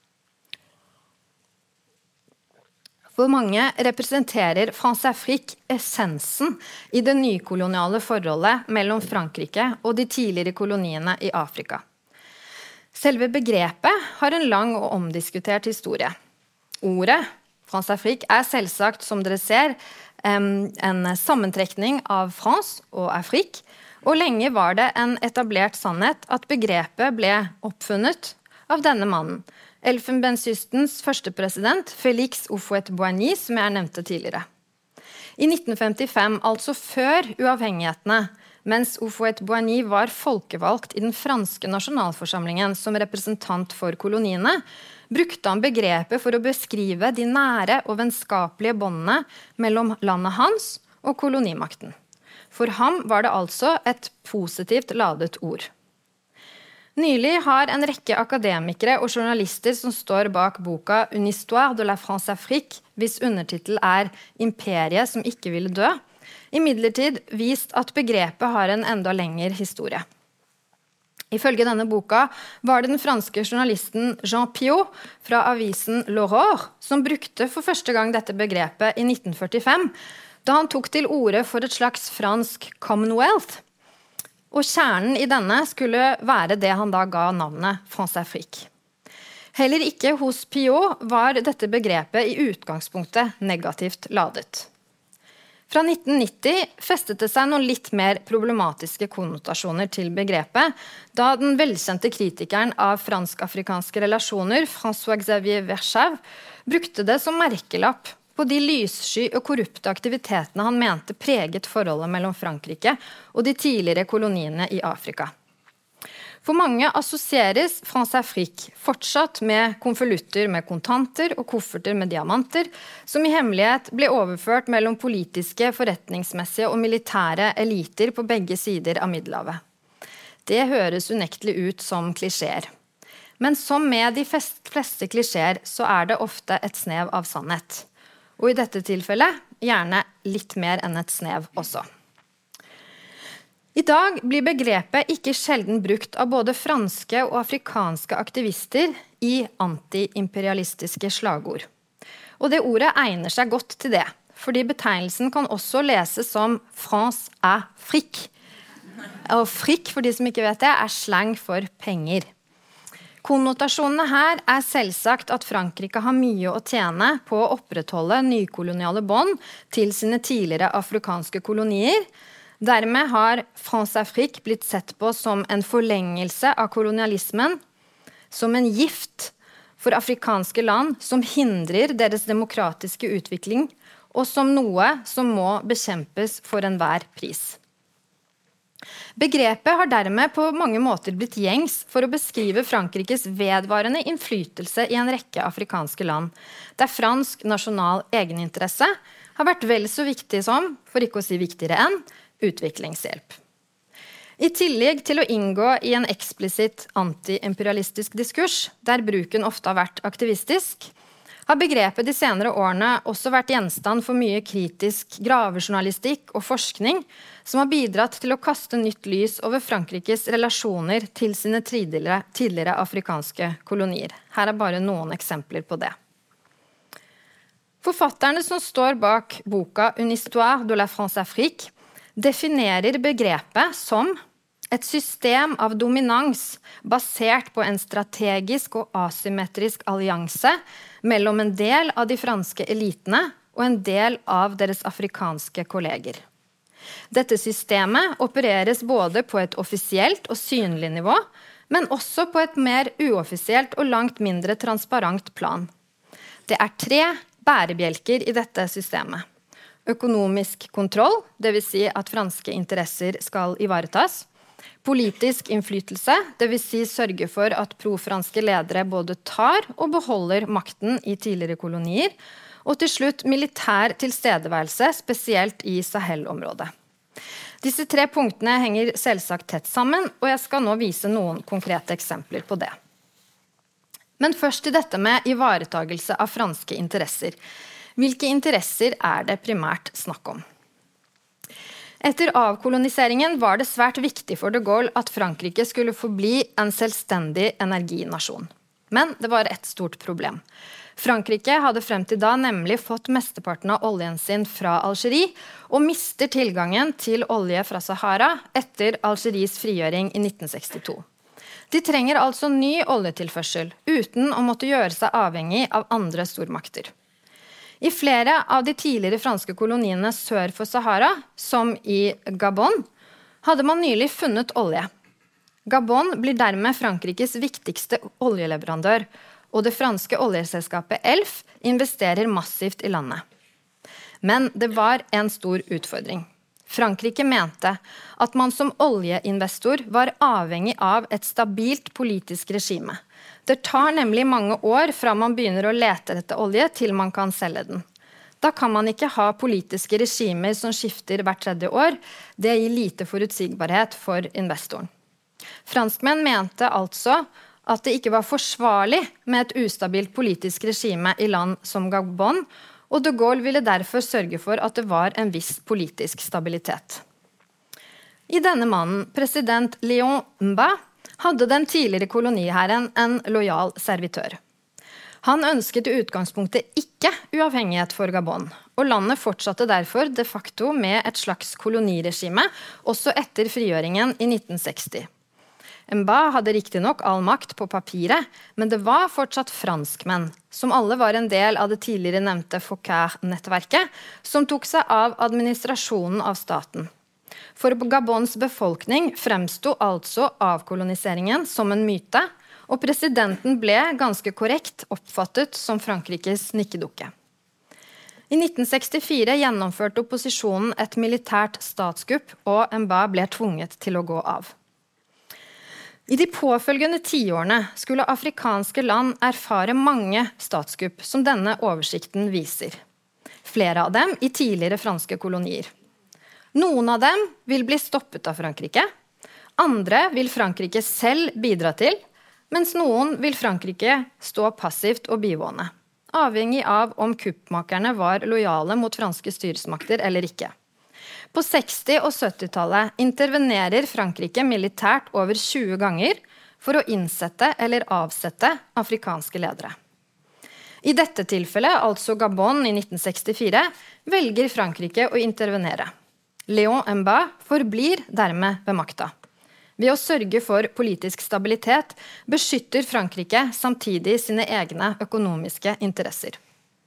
For mange representerer France-Afrique essensen i det nykoloniale forholdet mellom Frankrike og de tidligere koloniene i Afrika. Selve begrepet har en lang og omdiskutert historie. Ordet France-Afrique selvsagt, som dere ser, en sammentrekning av France og Afrique, og lenge var det en etablert sannhet at begrepet ble oppfunnet av denne mannen, Elfenbenskystens første president, Félix Houphouët-Boigny, som jeg nevnte tidligere. I 1955, altså før uavhengighetene, mens Houphouët-Boigny var folkevalgt i den franske nasjonalforsamlingen som representant for koloniene, brukte han begrepet for å beskrive de nære og vennskapelige båndene mellom landet hans og kolonimakten. For ham var det altså et positivt ladet ord. Nylig har en rekke akademikere og journalister som står bak boka «Une histoire de la France-Afrique», hvis undertitel «Imperiet som ikke ville dø», imidlertid vist at begrepet har en enda lengre historie. Ifølge denne boka var det den franske journalisten Jean Piot fra avisen L'Aurore som brukte for første gang dette begrepet i 1945, da han tok til orde for et slags fransk Commonwealth. Og kjernen i denne skulle være det han da ga navnet France-Afrique. Heller ikke hos Piot var dette begrepet i utgangspunktet negativt ladet. Fra 1990 festet det seg noen litt mer problematiske konnotasjoner til begrepet, da den velkjente kritikeren av fransk-afrikanske relasjoner, François-Xavier Verschave, brukte det som merkelapp på de lyssky og korrupte aktivitetene han mente preget forholdet mellom Frankrike og de tidligere koloniene i Afrika. For mange assosieres France-Afrique fortsatt med konvolutter med kontanter og kofferter med diamanter, som i hemmelighet ble overført mellom politiske, forretningsmessige og militære eliter på begge sider av Middelhavet. Det høres unektelig ut som klisjeer. Men som med de fleste klisjeer så det ofte et snev av sannhet. Og i dette tilfellet gjerne litt mer enn et snev også. I dag blir begrepet ikke sjelden brukt av både franske og afrikanske aktivister i anti-imperialistiske slagord. Og det ordet egner seg godt til det, fordi betegnelsen kan også leses som France-Afrique. Og fric, for de som ikke vet det, slang for penger. Konnotasjonene her selvsagt at Frankrike har mye å tjene på å opprettholde nykoloniale bånd til sine tidligere afrikanske kolonier. Dermed har France-Afrique blitt sett på som en forlengelse av kolonialismen, som en gift for afrikanske land som hindrer deres demokratiske utvikling, og som noe som må bekjempes for enhver pris. Begrepet har dermed på mange måter blitt gjengs for å beskrive Frankrikes vedvarende innflytelse i en rekke afrikanske land, der fransk nasjonal egeninteresse har vært vel så viktig som, for ikke å si viktigere enn, utviklingshjelp. I tillegg til å inngå i en eksplisitt anti-imperialistisk diskurs, der bruken ofte har vært aktivistisk, har begrepet de senere årene også vært gjenstand for mye kritisk gravejournalistikk og forskning, som har bidratt til å kaste nytt lys over Frankrikes relasjoner til sine tidligere afrikanske kolonier. Her bare noen eksempler på det. Forfatterne som står bak boka «Une histoire de la France-Afrique» definerer begrepet som et system av dominans basert på en strategisk og asymmetrisk allianse mellom en del av de franske elitene og en del av deres afrikanske kolleger. Dette systemet opereres både på et offisielt og synlig nivå, men også på et mer uoffisielt og langt mindre transparent plan. Det 3 bærebjelker i dette systemet. Økonomisk kontroll, det vil si at franske interesser skal ivaretas. Politisk innflytelse, det vil si sørge for at pro-franske ledere både tar og beholder makten i tidligere kolonier, og til slutt militær tilstedeværelse, spesielt i Sahel-området. Disse 3 punktene henger selvsagt tett sammen, og jeg skal nå vise noen konkrete eksempler på det. Men først til dette med ivaretagelse av franske interesser. Hvilke interesser det primært snakk om? Etter avkoloniseringen var det svært viktig for de Gaulle at Frankrike skulle forbli en selvstendig energinasjon. Men det var et stort problem. Frankrike hadde frem til da nemlig fått mesteparten av oljen sin fra Algerie, og mister tilgangen til olje fra Sahara etter Algeries frigjøring i 1962. De trenger altså ny oljetilførsel, uten å måtte gjøre seg avhengig av andre stormakter. I flere av de tidligere franske koloniene sør for Sahara, som i Gabon, hadde man nylig funnet olje. Gabon blir dermed Frankrikes viktigste oljeleverandør, og det franske oljeselskapet ELF investerer massivt i landet. Men det var en stor utfordring. Frankrike mente at man som oljeinvestor var avhengig av et stabilt politisk regime. Det tar nemlig mange år fra man begynner å lete etter olje til man kan selge den. Da kan man ikke ha politiske regimer som skifter hvert 3. år. Det gir lite forutsigbarhet for investoren. Franskmenn mente altså at det ikke var forsvarlig med et ustabilt politisk regime i land som Gabon, og de Gaulle ville derfor sørge for at det var en viss politisk stabilitet. I denne mannen, president Léon Mba, hadde den tidligere koloniherren en lojal servitør. Han ønsket i utgangspunktet ikke uavhengighet for Gabon, og landet fortsatte derfor de facto med et slags koloniregime, også etter frigjøringen i 1960. Mba hadde riktig nok all makt på papiret, men det var fortsatt franskmenn, som alle var en del av det tidligere nevnte Foucault-nettverket, som tok seg av administrasjonen av staten. For Gabons befolkning fremsto altså avkoloniseringen som en myte, og presidenten ble ganske korrekt oppfattet som Frankrikes nikkedukke. I 1964 gjennomførte opposisjonen et militært statskupp, og Mba ble tvunget til å gå av. I de påfølgende 10-årene skulle afrikanske land erfare mange statskupp, som denne oversikten viser. Flere av dem i tidligere franske kolonier. Noen av dem vil bli stoppet av Frankrike, andre vil Frankrike selv bidra til, mens noen vil Frankrike stå passivt og bivåne, avhengig av om kuppmakerne var lojale mot franske styresmakter eller ikke. På 60- og 70-tallet intervenerer Frankrike militært over 20 ganger for å innsette eller avsette afrikanske ledere. I dette tilfellet, altså Gabon i 1964, velger Frankrike å intervenere. Léon Mba forblir dermed ved makta. Ved å sørge for politisk stabilitet beskytter Frankrike samtidig sine egne økonomiske interesser.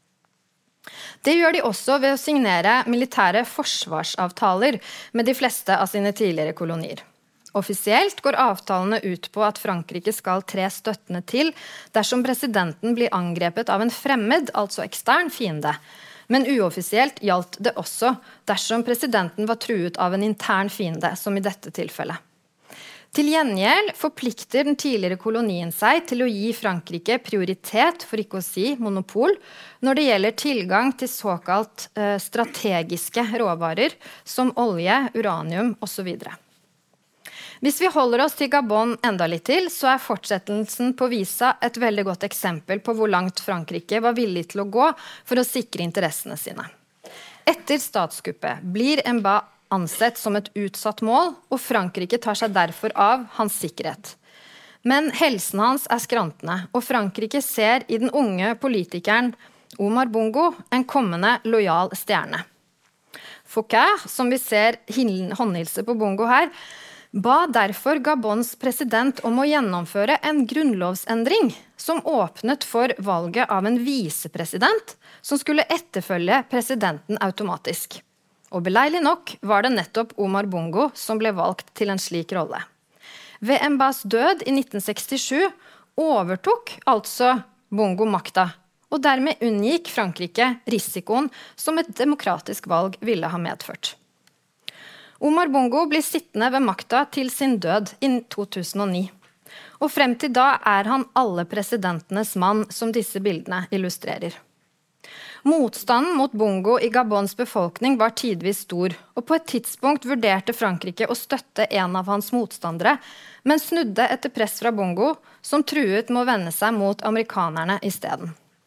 Det gjør de også ved å signere militære forsvarsavtaler med de fleste av sine tidligere kolonier. Offisielt går avtalene ut på at Frankrike skal tre støttende til dersom presidenten blir angrepet av en fremmed, altså ekstern fiende. Men uoffisielt gjaldt det også dersom presidenten var truet av en intern fiende, som i dette tilfellet. Til gjengjeld forplikter den tidligere kolonien seg til å gi Frankrike prioritet, for ikke å si monopol, når det gjelder tilgang til såkalt strategiske råvarer, som olje, uranium osv. Hvis vi holder oss til Gabon enda litt til, så fortsettelsen på visa et veldig godt eksempel på hvor langt Frankrike var villig til å gå for å sikre interessene sine. Etter statskuppet blir Mba ansett som et utsatt mål, og Frankrike tar seg derfor av hans sikkerhet. Men helsen hans skrantende, og Frankrike ser i den unge politikeren Omar Bongo en kommende lojal stjerne. Foucault, som vi ser håndhilse på Bongo her, ba derfor Gabons president om å gjennomføre en grunnlovsendring som åpnet for valget av en visepresident som skulle etterfølge presidenten automatisk. Og beleilig nok var det nettopp Omar Bongo som ble valgt til en slik rolle. Ved Mbas død i 1967 overtok altså Bongo makta, og dermed unngikk Frankrike risikoen som et demokratisk valg ville ha medført. Omar Bongo blir sittende ved makta til sin død i 2009. Og frem til da han alle presidentenes mann, som disse bildene illustrerer. Motstanden mot Bongo i Gabons befolkning var tidvis stor, og på et tidspunkt vurderte Frankrike å støtte en av hans motstandere, men snudde etter press fra Bongo, som truet med å vende seg mot amerikanerne i stedet.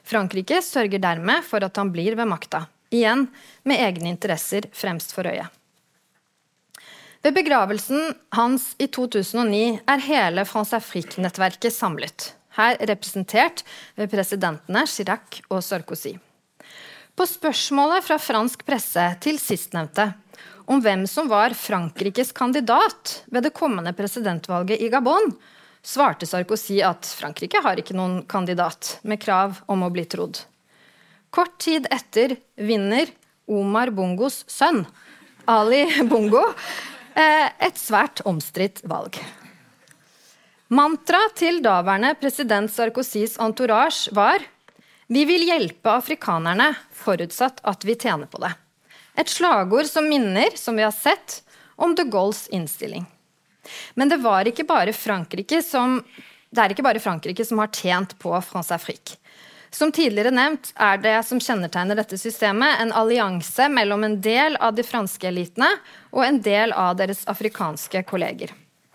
Frankrike sørger dermed for at han blir ved makta, igjen med egne interesser fremst for øye. Ved begravelsen hans i 2009 hele France-Afrique-nettverket samlet, her representert ved presidentene Chirac og Sarkozy. På spørsmålet fra fransk presse til sistnevnte om hvem som var Frankrikes kandidat ved det kommende presidentvalget i Gabon, svarte Sarkozy at Frankrike har ikke noen kandidat med krav om å bli trodd. Kort tid etter vinner Omar Bongos sønn, Ali Bongo, et svært omstridt valg. Mantra til daværende president Sarkozys entourage var «Vi vil hjelpe afrikanerne, forutsatt at vi tjener på det». Et slagord som minner, som vi har sett, om de Gaulles innstilling. Men det er ikke bare Frankrike som har tjent på France-Afrique. Som tidligere nevnt det som kjennetegner dette systemet en allianse mellom en del av de franske elitene og en del av deres afrikanske kolleger.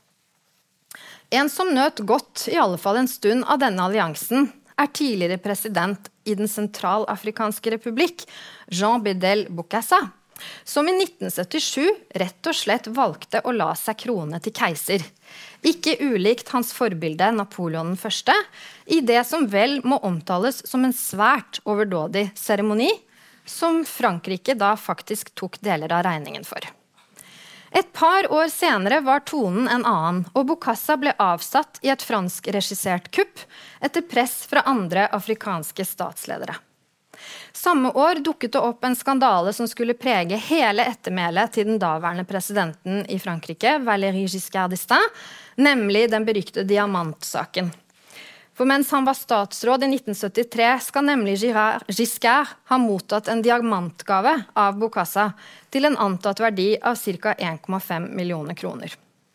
En som nøt godt, i alle fall en stund av denne alliansen, tidligere president i den sentralafrikanske republikk, Jean Bedel Bokassa, som i 1977 rett og slett valgte å la seg krone til keiser. Ikke ulikt hans forbilde Napoleon I, i det som vel må omtales som en svært overdådig seremoni, som Frankrike da faktisk tok deler av regningen for. Et par år senere var tonen en annen, og Bokassa ble avsatt i et fransk-regissert kupp etter press fra andre afrikanske statsledere. Samme år dukket det opp en skandale som skulle prege hele ettermælet til den daværende presidenten i Frankrike, Valéry Giscard d'Estaing, nemlig den berykte diamantsaken. For mens han var statsråd i 1973, skal nemlig Giscard ha mottatt en diamantgave av Bokassa til en antatt verdi av ca. 1,5 millioner kroner.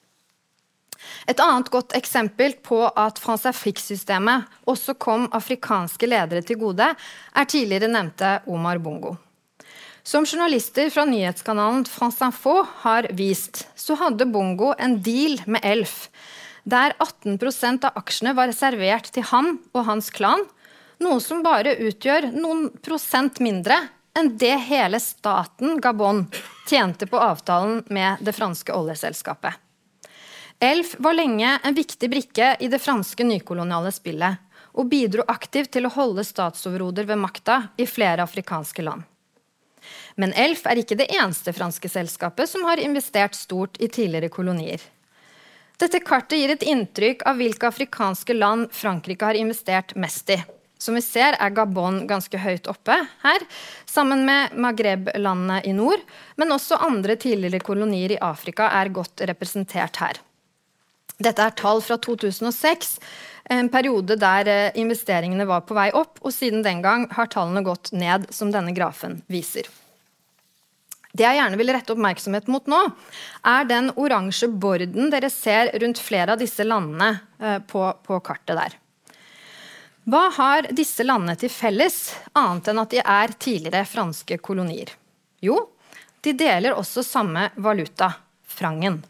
Et annet godt eksempel på at France-Afrique-systemet også kom afrikanske ledere til gode, tidligere nevnte Omar Bongo. Som journalister fra nyhetskanalen France Info har vist, så hadde Bongo en deal med Elf, der 18% av aksjene var reservert til han og hans klan, noe som bare utgjør noen prosent mindre enn det hele staten Gabon tjente på avtalen med det franske oljeselskapet. Elf var lenge en viktig brikke i det franske nykoloniale spillet, og bidro aktivt til å holde statsoverhoder ved makta i flere afrikanske land. Men Elf ikke det eneste franske selskapet som har investert stort i tidligere kolonier. Dette kartet gir et inntrykk av hvilke afrikanske land Frankrike har investert mest i. Som vi ser Gabon ganske høyt oppe her, sammen med Maghreb-landene i nord, men også andre tidligere kolonier i Afrika godt representert her. Dette tall fra 2006, en periode der investeringene var på vei opp, og siden den gang har tallene gått ned, som denne grafen viser. Det jeg gjerne vil rette oppmerksomhet mot nå, den oransje borden dere ser rundt flere av disse landene på kartet der. Hva har disse landene til felles, annet enn at de tidligere franske kolonier? Jo, de deler også samme valuta, frangen.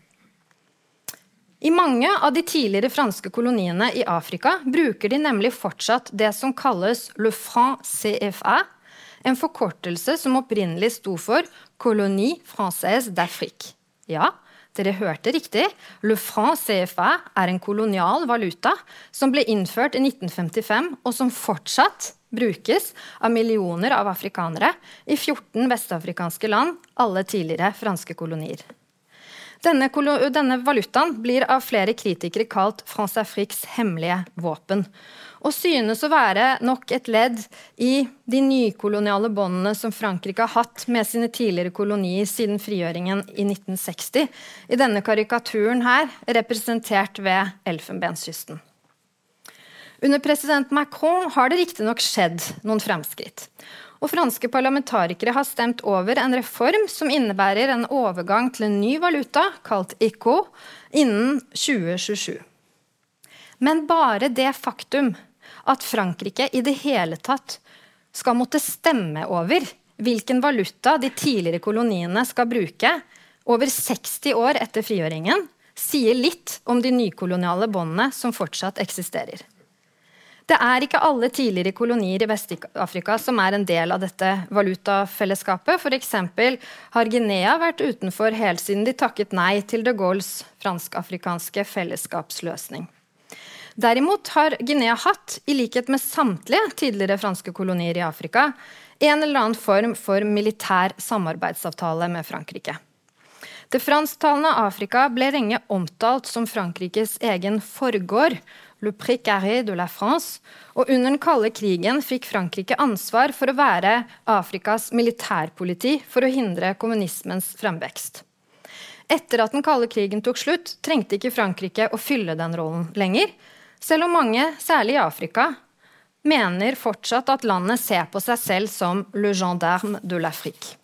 I mange av de tidligere franske koloniene i Afrika bruker de nemlig fortsatt det som kalles le franc CFA, en forkortelse som opprinnelig sto for Colonie Française d'Afrique. Ja, dere hørte riktig. Le franc CFA en kolonial valuta som ble innført i 1955, og som fortsatt brukes av millioner av afrikanere i 14 vestafrikanske land, alle tidligere franske kolonier. Denne valutaen blir av flere kritikere kalt France-Afriques hemmelige våpen, og synes å være nok et ledd i de nykoloniale båndene som Frankrike har hatt med sine tidligere kolonier siden frigjøringen i 1960, i denne karikaturen her, representert ved Elfenbenskysten. Under president Macron har det riktig nok skjedd noen fremskritt, og franske parlamentarikere har stemt over en reform som innebærer en overgang til en ny valuta, kalt ECO, innen 2027. Men bare det faktum at Frankrike i det hele tatt skal måtte stemme over hvilken valuta de tidligere koloniene skal bruke over 60 år etter frigjøringen, sier litt om de nykoloniale båndene som fortsatt eksisterer. Det ikke alle tidligere kolonier I Vest-Afrika som en del av dette valutafellesskapet. For eksempel har Guinea vært utenfor helt siden de takket nei til de Gaulles fransk-afrikanske fellesskapsløsning. Derimot har Guinea hatt, I likhet med samtlige tidligere franske kolonier I Afrika, en eller annen form for militær samarbeidsavtale med Frankrike. Det fransktalende Afrika ble lenge omtalt som Frankrikes egen forgård, Le Pré Carré de la France, og under den kalde krigen fikk Frankrike ansvar for å være Afrikas militærpoliti for å hindre kommunismens fremvekst. Etter at den kalde krigen tok slutt, trengte ikke Frankrike å fylle den rollen lenger, selv om mange, særlig I Afrika, mener fortsatt at landet ser på seg selv som le gendarme de l'Afrique.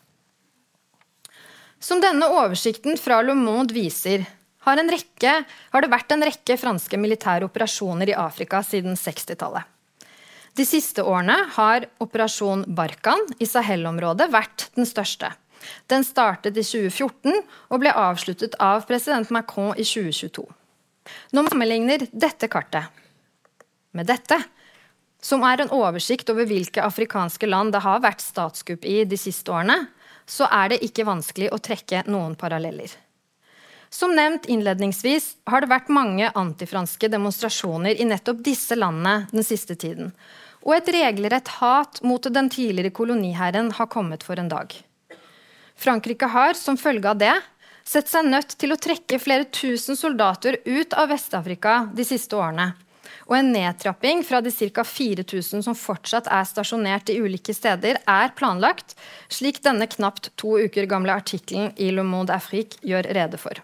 Som denne oversikten fra Le Monde viser, har det vært en rekke franske militære operasjoner I Afrika siden 60-tallet. De siste årene har operasjon Barkan I Sahel-området vært den største. Den startet I 2014 og ble avsluttet av president Macron I 2022. Når man sammenligner dette kartet med dette, som en oversikt over hvilke afrikanske land det har vært statskupp I de siste årene, så det ikke vanskelig å trekke noen paralleller. Som nevnt innledningsvis har det vært mange antifranske demonstrasjoner I nettopp disse landene den siste tiden, og et regelrett hat mot den tidligere koloniherren har kommet for en dag. Frankrike har, som følge av det, sett seg nødt til å trekke flere tusen soldater ut av Vest-Afrika de siste årene, og en nedtrapping fra de ca. 4000 som fortsatt stasjonert I ulike steder planlagt, slik denne knapt 2 uker gamle artikkelen I Le Monde Afrique gjør rede for.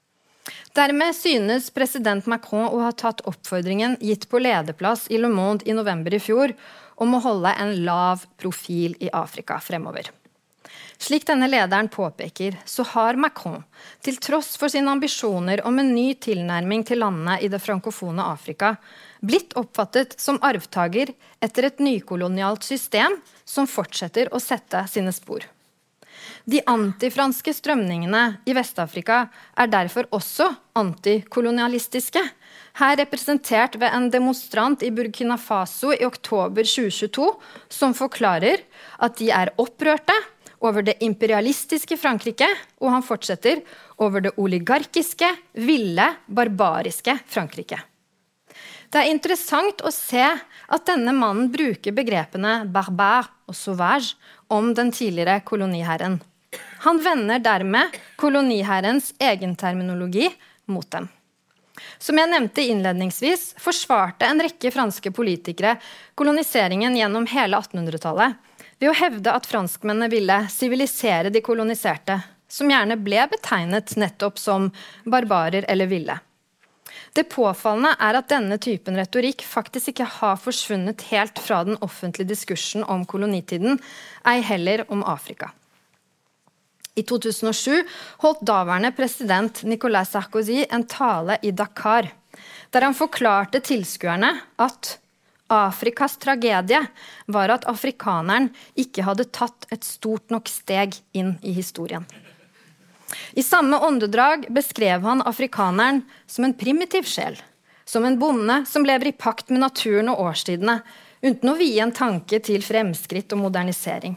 Dermed synes president Macron å ha tatt oppfordringen gitt på lederplass I Le Monde I november I fjor om å holde en lav profil I Afrika fremover. Slik denne lederen påpeker, så har Macron, til tross for sine ambisjoner om en ny tilnærming til landene I det frankofone Afrika, blitt oppfattet som arvtager etter et nykolonialt system som fortsetter å sette sine spor. De antifranske strømningene I Vest-Afrika derfor også antikolonialistiske, her representert ved en demonstrant I Burkina Faso I oktober 2022, som forklarer at de opprørte over det imperialistiske Frankrike, og han fortsetter over det oligarkiske, ville, barbariske Frankrike. Det interessant å se at denne mannen bruker begrepene barbare og sauvage om den tidligere koloniherren. Han vender dermed koloniherrens egen terminologi mot dem. Som jeg nevnte innledningsvis, forsvarte en rekke franske politikere koloniseringen gjennom hele 1800-tallet, ved å hevde at franskmennene ville sivilisere de koloniserte, som gjerne ble betegnet nettopp som barbarer eller ville. Det påfallende at denne typen retorikk faktisk ikke har forsvunnet helt fra den offentlige diskursen om kolonitiden, ei heller om Afrika. I 2007 holdt daværende president Nicolas Sarkozy en tale I Dakar, der han forklarte tilskuerne at Afrikas tragedie var at afrikaneren ikke hadde tatt et stort nok steg inn I historien. I samme åndedrag beskrev han afrikaneren som en primitiv sjel, som en bonde som lever I pakt med naturen og årstidene, uten å vie en tanke til fremskritt og modernisering.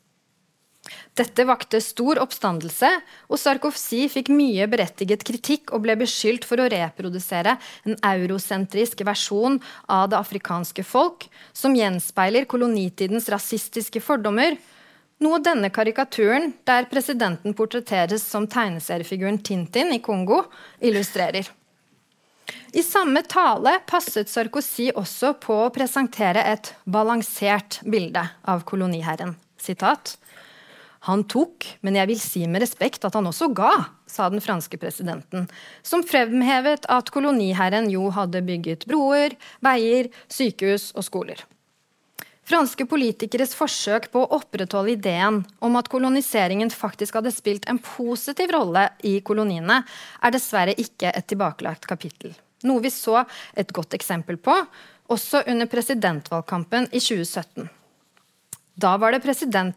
Dette vakte stor oppstandelse, og Sarkozy fikk mye berettiget kritikk og ble beskyldt for å reprodusere en eurosentrisk versjon av det afrikanske folk, som gjenspeiler kolonitidens rasistiske fordommer, noe denne karikaturen, der presidenten portretteres som tegneseriefiguren Tintin I Kongo, illustrerer. I samme tale passet Sarkozy også på å presentere et balansert bilde av koloniherren. Sitat: «Han tok, men jeg vil si med respekt at han også ga», sa den franske presidenten, som fremhevet at koloniherren jo hadde bygget broer, veier, sykehus og skoler. Franske politikeres forsøk på å opprettholde ideen om at koloniseringen faktisk hadde spilt en positiv rolle I koloniene, dessverre ikke et tilbakelagt kapittel. Noe vi så et godt eksempel på, også under presidentvalgkampen I 2017. Da var det president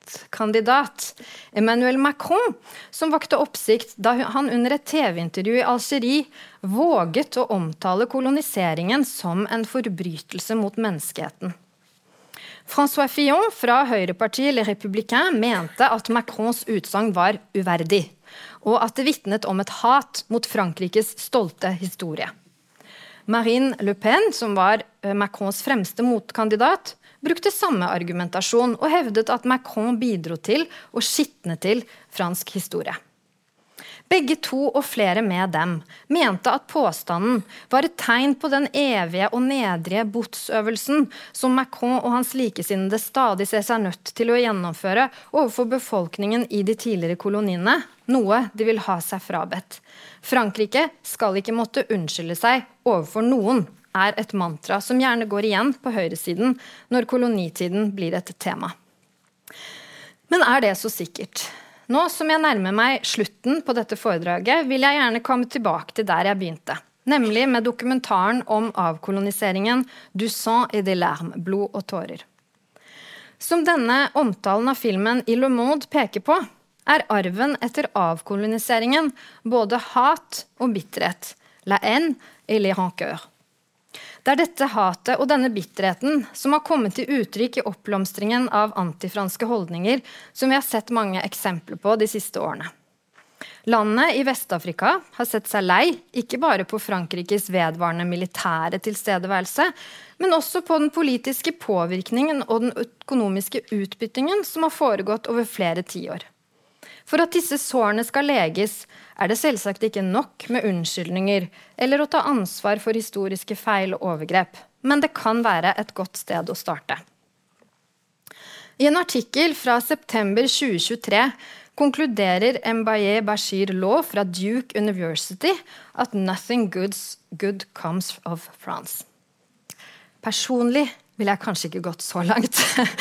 motkandidat, Emmanuel Macron, som vakte oppsikt da han under et TV-intervju i Algerie våget å omtale koloniseringen som en forbrytelse mot menneskeheten. François Fillon fra Høyrepartiet Les Républicains mente at Macrons utsagn var uverdig, og at det vitnet om et hat mot Frankrikes stolte historie. Marine Le Pen, som var Macrons fremste motkandidat, brukte samme argumentasjon og hevdet at Macron bidro til å skitne til fransk historie. Begge to og flere med dem mente at påstanden var et tegn på den evige og nedrige botsøvelsen som Macron og hans likesinnede stadig ser seg nødt til å gjennomføre overfor befolkningen i de tidligere koloniene, noe de vil ha seg frabedt. Frankrike skal ikke måtte unnskylde seg overfor noen, er et mantra som gjerne går igjen på høyresiden når kolonitiden blir et tema. Men er det så sikkert? Nå som jeg nærmer meg slutten på dette foredraget, vil jeg gjerne komme tilbake til der jeg begynte, nemlig med dokumentaren om avkoloniseringen Du sang et des larmes, blod og tårer. Som denne omtalen av filmen i Le Monde peker på, er arven etter avkoloniseringen både hat og bitterhet, la haine et les rancœurs. Det er dette hatet og denne bitterheten som har kommet til uttrykk i oppblomstringen av antifranske holdninger som vi har sett mange eksempler på de siste årene. Landet i Vestafrika har sett seg lei, ikke bare på Frankrikes vedvarende militære tilstedeværelse, men også på den politiske påvirkningen og den økonomiske utbyttingen som har foregått over flere tiår. For at disse sårene skal leges, er det selvsagt ikke nok med unnskyldninger eller å ta ansvar for historiske feil og overgrep, men det kan være et godt sted å starte. I en artikkel fra september 2023 konkluderer Mbaye Bashir Law fra Duke University at nothing good comes of France. Personlig vil jeg kanskje ikke gått så langt.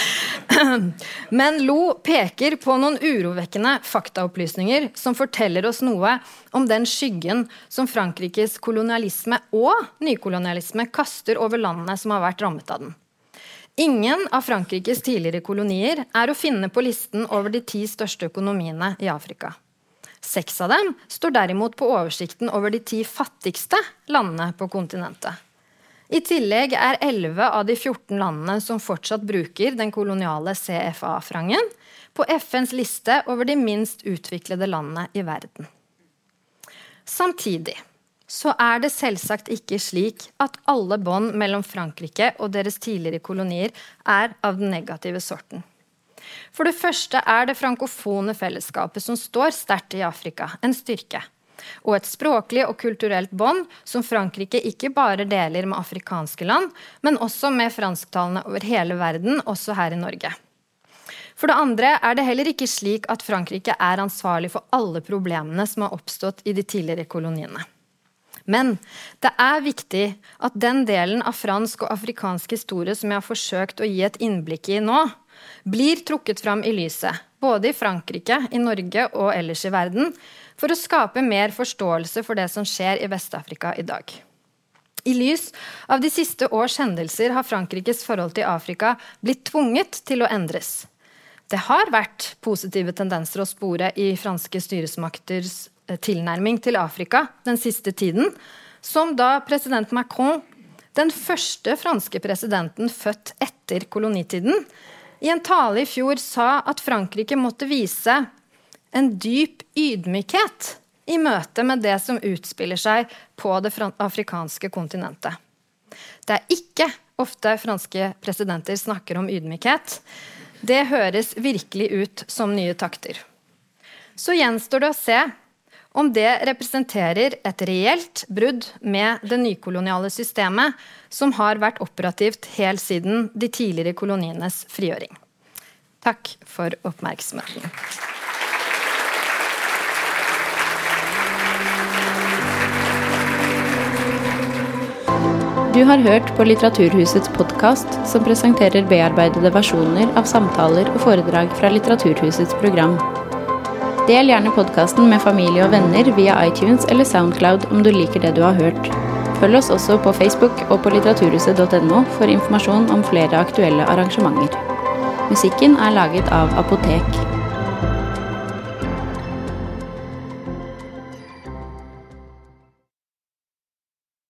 Men Lo peker på noen urovekkende faktaopplysninger som forteller oss noe om den skyggen som Frankrikes kolonialisme og nykolonialisme kaster over landene som har vært rammet av den. Ingen av Frankrikes tidligere kolonier er å finne på listen over de 10 største økonomiene i Afrika. 6 av dem står derimot på oversikten over de 10 fattigste landene på kontinentet. I tillegg er 11 av de 14 landene som fortsatt bruker den koloniale CFA-frangen på FNs liste over de minst utviklede landene i verden. Samtidig så er det selvsagt ikke slik at alle bånd mellom Frankrike og deres tidligere kolonier er av den negative sorten. For det første er det frankofone fellesskapet som står sterkt i Afrika, en styrke. Og et språklig og kulturelt bånd som Frankrike ikke bare deler med afrikanske land, men også med fransktalende over hele verden, også her i Norge. For det andre er det heller ikke slik at Frankrike er ansvarlig for alle problemene som har oppstått i de tidligere koloniene. Men det er viktig at den delen av fransk og afrikansk historie som jeg har forsøkt å gi et innblikk i nå, blir trukket fram i lyset, både i Frankrike, i Norge og ellers i verden, for å skape mer forståelse for det som skjer i Vestafrika i dag. I lys av de siste års hendelser har Frankrikes forhold til Afrika blitt tvunget til å endres. Det har vært positive tendenser å spore i franske styresmakters tilnærming til Afrika den siste tiden, som da president Macron, den første franske presidenten født etter kolonitiden, i en tale i fjor sa at Frankrike måtte vise en dyp ydmykhet i møte med det som utspiller seg på det afrikanske kontinentet. Det er ikke ofte franske presidenter snakker om ydmykhet. Det høres virkelig ut som nye takter. Så gjenstår det å se om det representerer et reelt brudd med det nykoloniale systemet som har vært operativt helt siden de tidligere kolonienes frigjøring. Takk for oppmerksomheten. Du har hørt på Litteraturhusets podcast som presenterer bearbeidede versjoner av samtaler og foredrag fra Litteraturhusets program. Del gjerne podcasten med familie og venner via iTunes eller SoundCloud om du liker det du har hørt. Følg oss også på Facebook og på litteraturhuset.no for informasjon om flere aktuelle arrangementer. Musikken er laget av Apotek.